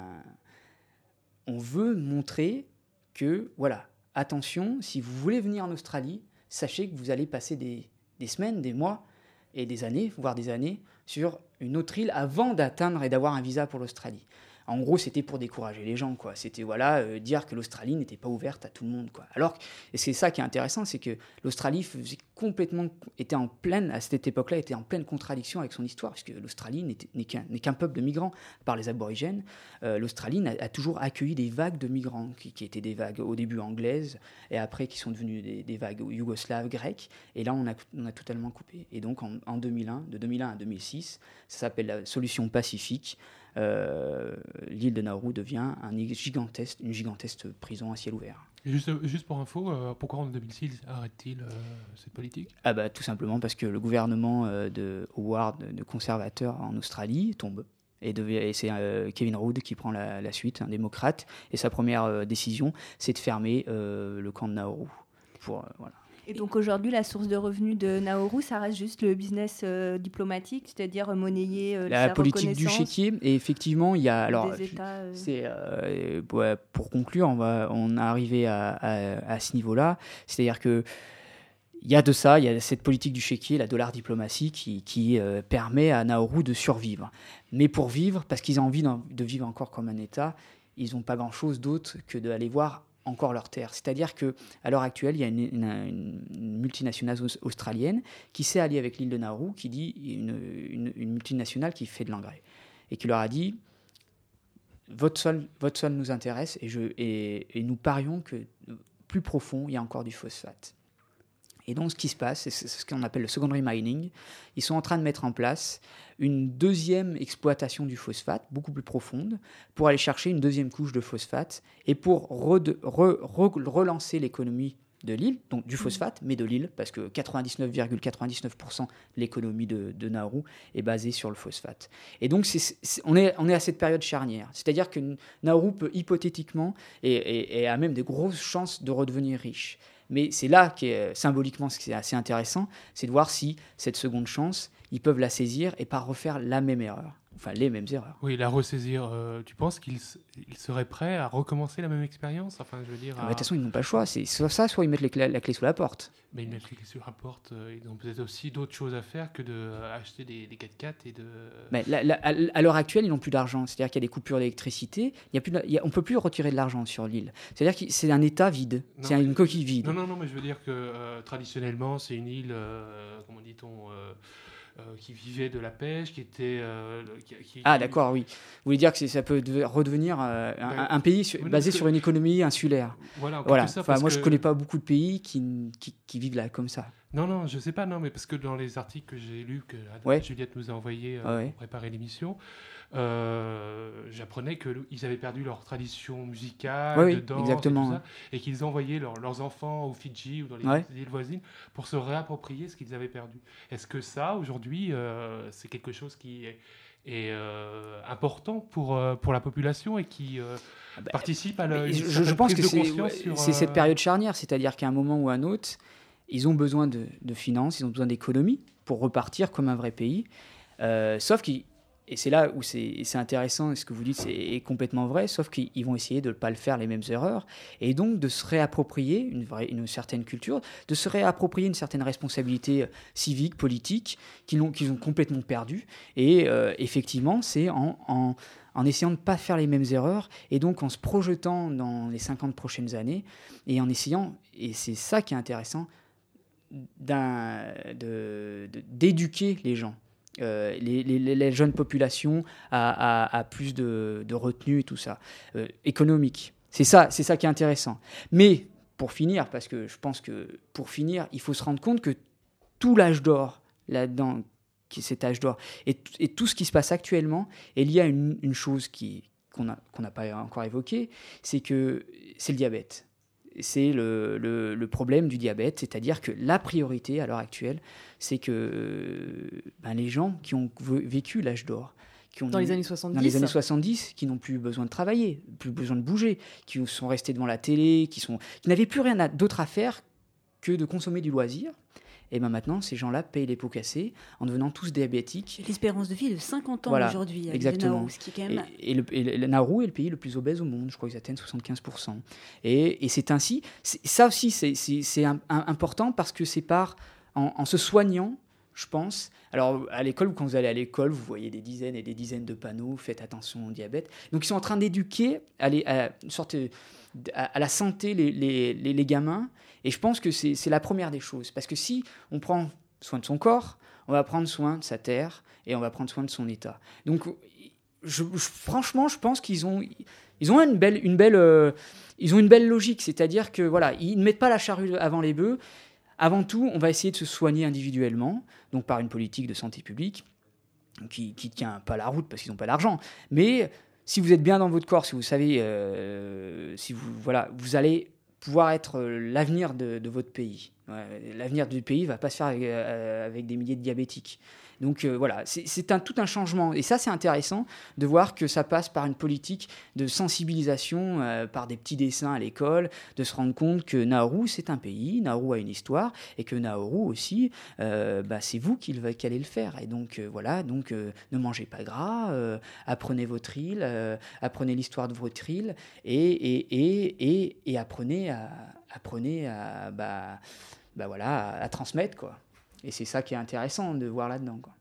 on veut montrer que, voilà, attention, si vous voulez venir en Australie, sachez que vous allez passer des, des semaines, des mois et des années, voire des années, sur une autre île avant d'atteindre et d'avoir un visa pour l'Australie. En gros, c'était pour décourager les gens, quoi. C'était voilà, euh, dire que l'Australie n'était pas ouverte à tout le monde, quoi. Alors, et c'est ça qui est intéressant, c'est que l'Australie faisait complètement, était en pleine, à cette époque-là, était en pleine contradiction avec son histoire, puisque l'Australie n'était, n'est, qu'un, n'est qu'un peuple de migrants par les aborigènes. Euh, L'Australie a, a toujours accueilli des vagues de migrants, qui, qui étaient des vagues au début anglaises, et après qui sont devenues des, des vagues yougoslaves, grecques, et là on a, on a totalement coupé. Et donc en, en deux mille un, de deux mille un à deux mille six, ça s'appelle la solution pacifique. Euh, l'île de Nauru devient un gigantesque, une gigantesque prison à ciel ouvert. Et juste, juste pour info, euh, pourquoi en deux mille six arrête-t-il euh, cette politique ? Ah bah, tout simplement parce que le gouvernement euh, de Howard, de conservateur en Australie, tombe. Et, de, et c'est euh, Kevin Rudd qui prend la, la suite, un démocrate. Et sa première euh, décision, c'est de fermer euh, le camp de Nauru. Pour, euh, voilà. Et donc aujourd'hui, la source de revenus de Nauru, ça reste juste le business euh, diplomatique, c'est-à-dire euh, monnayer euh, la sa politique du chéquier. Et effectivement, il y a alors des États, euh... c'est euh, ouais, pour conclure, on va on est arrivé à, à, à ce niveau-là, c'est-à-dire que il y a de ça, il y a cette politique du chéquier, la dollar diplomatie, qui, qui euh, permet à Nauru de survivre. Mais pour vivre, parce qu'ils ont envie de vivre encore comme un État, ils n'ont pas grand-chose d'autre que d'aller voir encore leur terre. C'est-à-dire qu'à l'heure actuelle, il y a une, une, une multinationale australienne qui s'est alliée avec l'île de Nauru, qui dit une, une, une multinationale qui fait de l'engrais, et qui leur a dit votre sol, votre sol nous intéresse, et, je, et, et nous parions que plus profond, il y a encore du phosphate. Et donc, ce qui se passe, c'est ce qu'on appelle le secondary mining. Ils sont en train de mettre en place une deuxième exploitation du phosphate, beaucoup plus profonde, pour aller chercher une deuxième couche de phosphate et pour re- re- re- relancer l'économie de l'île, donc du phosphate, mais de l'île, parce que quatre-vingt-dix-neuf virgule quatre-vingt-dix-neuf pour cent de l'économie de, de Nauru est basée sur le phosphate. Et donc, c'est, c'est, on, est, on est à cette période charnière. C'est-à-dire que Nauru peut hypothétiquement, et, et, et a même des grosses chances de redevenir riche. Mais c'est là qui est symboliquement ce qui est assez intéressant, c'est de voir si cette seconde chance, ils peuvent la saisir et pas refaire la même erreur. Enfin, les mêmes erreurs. Oui, la ressaisir. Euh, tu penses qu'ils ils seraient prêts à recommencer la même expérience? Enfin, je veux dire. De toute façon, ils n'ont pas le choix. C'est soit ça, soit ils mettent les clés, la clé sous la porte. Mais ils mettent les clés sous la porte. Euh, ils ont peut-être aussi d'autres choses à faire que d'acheter des, des quatre-quatre et de. Mais la, la, à l'heure actuelle, ils n'ont plus d'argent. C'est-à-dire qu'il y a des coupures d'électricité. Il y a plus de, il y a, on ne peut plus retirer de l'argent sur l'île. C'est-à-dire que c'est un état vide. Non, c'est une coquille vide. Non, non, non, mais je veux dire que euh, traditionnellement, c'est une île, euh, comment dit-on euh, Euh, qui vivait de la pêche, qui était... Euh, qui, qui, ah d'accord, oui. Vous voulez dire que ça peut redevenir euh, un, ben, un pays sur, basé sur une économie insulaire. Voilà, voilà. Ça, enfin, moi, que... je ne connais pas beaucoup de pays qui, qui, qui vivent là comme ça. Non, non, je ne sais pas, non, mais parce que dans les articles que j'ai lus, que ouais. Juliette nous a envoyés euh, ouais. pour préparer l'émission, euh, j'apprenais qu'ils avaient perdu leur tradition musicale, ouais, de danse, exactement. Et, tout ça, et qu'ils envoyaient leur, leurs enfants aux Fidji ou dans les ouais. îles voisines pour se réapproprier ce qu'ils avaient perdu. Est-ce que ça, aujourd'hui, euh, c'est quelque chose qui est, est euh, important pour, euh, pour la population et qui euh, ah bah, participe à la je, je pense que c'est, ouais, sur, c'est euh... cette période charnière, c'est-à-dire qu'à un moment ou à un autre, ils ont besoin de, de finances, ils ont besoin d'économie pour repartir comme un vrai pays. Euh, sauf qu'ils, et c'est là où c'est, c'est intéressant, et ce que vous dites c'est est complètement vrai, sauf qu'ils vont essayer de ne pas le faire les mêmes erreurs, et donc de se réapproprier une, vraie, une certaine culture, de se réapproprier une certaine responsabilité civique, politique, qu'ils ont, qu'ils ont complètement perdue. Et euh, effectivement, c'est en... en en essayant de ne pas faire les mêmes erreurs, et donc en se projetant dans les cinquante prochaines années, et en essayant, et c'est ça qui est intéressant, d'un, de, de, d'éduquer les gens, euh, les, les, les jeunes populations à, à, à plus de, de retenue et tout ça, euh, économique. C'est ça, c'est ça qui est intéressant. Mais pour finir, parce que je pense que pour finir, il faut se rendre compte que tout l'âge d'or là-dedans, cet âge d'or, et, et tout ce qui se passe actuellement est lié à une, une chose qui, qu'on a, qu'on n'a pas encore évoquée, c'est que c'est le diabète. C'est le, le, le problème du diabète, c'est-à-dire que la priorité à l'heure actuelle, c'est que ben, les gens qui ont vécu l'âge d'or, qui ont dans les années soixante-dix, dans les années soixante-dix, qui n'ont plus besoin de travailler, plus besoin de bouger, qui sont restés devant la télé, qui, sont, qui n'avaient plus rien d'autre à faire que de consommer du loisir. Et ben maintenant, ces gens-là payent les pots cassés en devenant tous diabétiques. L'espérance de vie est de cinquante ans voilà, aujourd'hui. Exactement. Nauru, ce qui est quand même... Et, et, le, et le Nauru est le pays le plus obèse au monde. Je crois qu'ils atteignent soixante-quinze pour cent. Et, et c'est ainsi. C'est, ça aussi, c'est, c'est, c'est un, un, important parce que c'est par en, en se soignant, je pense. Alors à l'école, quand vous allez à l'école, vous voyez des dizaines et des dizaines de panneaux. Faites attention au diabète. Donc ils sont en train d'éduquer à, les, à une sorte à, à la santé les, les, les, les gamins. Et je pense que c'est, c'est la première des choses. Parce que si on prend soin de son corps, on va prendre soin de sa terre et on va prendre soin de son état. Donc, je, je, franchement, je pense qu'ils ont, ils ont une belle, une belle, euh, ils ont une belle logique. C'est-à-dire que voilà, ils ne mettent pas la charrue avant les bœufs. Avant tout, on va essayer de se soigner individuellement, donc par une politique de santé publique qui ne tient pas la route parce qu'ils n'ont pas l'argent. Mais si vous êtes bien dans votre corps, si vous savez, euh, si vous, voilà, vous allez pouvoir être l'avenir de, de votre pays. Ouais, l'avenir du pays ne va pas se faire avec, euh, avec des milliers de diabétiques. Donc euh, voilà, c'est, c'est un, tout un changement. Et ça, c'est intéressant de voir que ça passe par une politique de sensibilisation, euh, par des petits dessins à l'école, de se rendre compte que Nauru, c'est un pays, Nauru a une histoire, et que Nauru aussi, euh, bah, c'est vous qui, qui allez le faire. Et donc euh, voilà, donc euh, ne mangez pas gras, euh, apprenez votre île, euh, apprenez l'histoire de votre île, et, et, et, et, et apprenez à, apprenez à, bah, bah voilà, à, à transmettre, quoi. Et c'est ça qui est intéressant de voir là-dedans, quoi.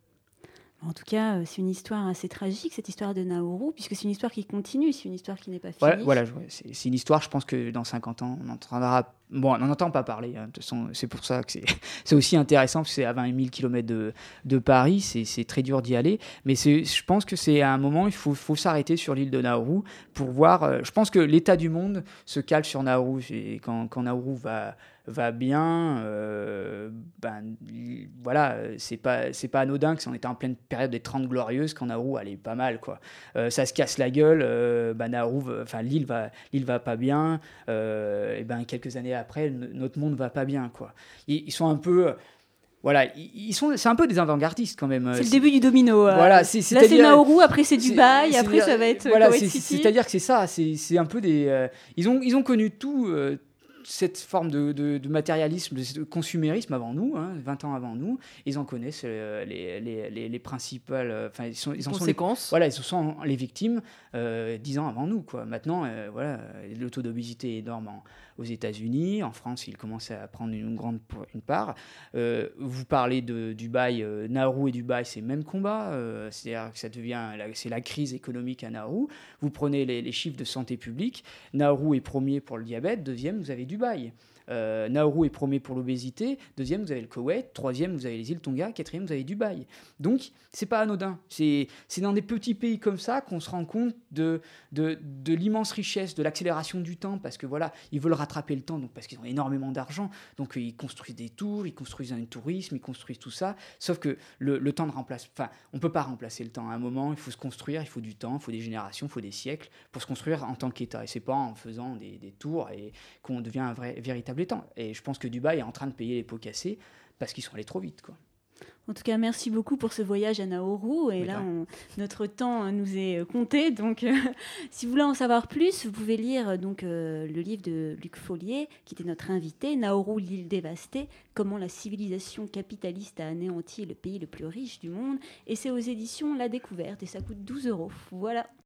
En tout cas, c'est une histoire assez tragique, cette histoire de Nauru, puisque c'est une histoire qui continue, c'est une histoire qui n'est pas finie. Voilà, voilà c'est, c'est une histoire, je pense que dans cinquante ans, on entendra... Bon, on n'en entend pas parler, hein. De toute façon, c'est pour ça que c'est, c'est aussi intéressant, parce que c'est à vingt mille kilomètres de, de Paris, c'est, c'est très dur d'y aller, mais c'est, je pense que c'est à un moment, il faut, faut s'arrêter sur l'île de Nauru pour voir... Euh, je pense que l'état du monde se cale sur Nauru, et quand, quand Nauru va... va bien, euh, ben voilà, c'est pas c'est pas anodin que si on était en pleine période des trente glorieuses, quand Nauru allait pas mal, quoi. Euh, ça se casse la gueule, euh, ben Nauru, enfin l'île va l'île va pas bien, euh, et ben quelques années après notre monde va pas bien, quoi. Ils, ils sont un peu Voilà, ils sont, c'est un peu des avant-gardistes quand même. C'est, c'est le début du domino. Euh, voilà, c'est, là, c'est Nauru, après c'est Dubaï, c'est, après c'est, ça va être voilà, Kuwait c'est, City. C'est-à-dire que c'est ça, c'est, c'est un peu des... Euh, ils, ont, ils ont connu tout, euh, cette forme de, de, de matérialisme, de consumérisme avant nous, hein, vingt ans avant nous. Ils en connaissent euh, les, les, les, les principales... Enfin, ils, sont, ils en sont les, voilà, ils sont les victimes euh, dix ans avant nous, quoi. Maintenant, euh, voilà, le taux d'obésité est énorme en, aux États-Unis. En France, il commence à prendre une grande une part. Euh, vous parlez de Dubaï, euh, Nauru et Dubaï, c'est le même combat. Euh, c'est-à-dire que ça devient, c'est la crise économique à Nauru. Vous prenez les, les chiffres de santé publique. Nauru est premier pour le diabète. Deuxième, vous avez Dubaï. Euh, Nauru est premier pour l'obésité, deuxième vous avez le Koweït, troisième vous avez les îles Tonga, quatrième vous avez Dubaï. Donc c'est pas anodin, c'est, c'est dans des petits pays comme ça qu'on se rend compte de, de, de l'immense richesse, de l'accélération du temps, parce que voilà, ils veulent rattraper le temps, donc parce qu'ils ont énormément d'argent, donc ils construisent des tours, ils construisent un tourisme, ils construisent tout ça, sauf que le, le temps ne remplace, enfin on peut pas remplacer le temps. À un moment il faut se construire, il faut du temps, il faut des générations, il faut des siècles pour se construire en tant qu'État, et c'est pas en faisant des, des tours et qu'on devient un vrai, véritable État. Et je pense que Dubaï est en train de payer les pots cassés parce qu'ils sont allés trop vite, quoi. En tout cas, merci beaucoup pour ce voyage à Nauru. Et Mais là, on, notre temps nous est compté. Donc, euh, si vous voulez en savoir plus, vous pouvez lire donc, euh, le livre de Luc Follier, qui était notre invité, Nauru, l'île dévastée, comment la civilisation capitaliste a anéanti le pays le plus riche du monde. Et c'est aux éditions La Découverte et ça coûte douze euros. Voilà.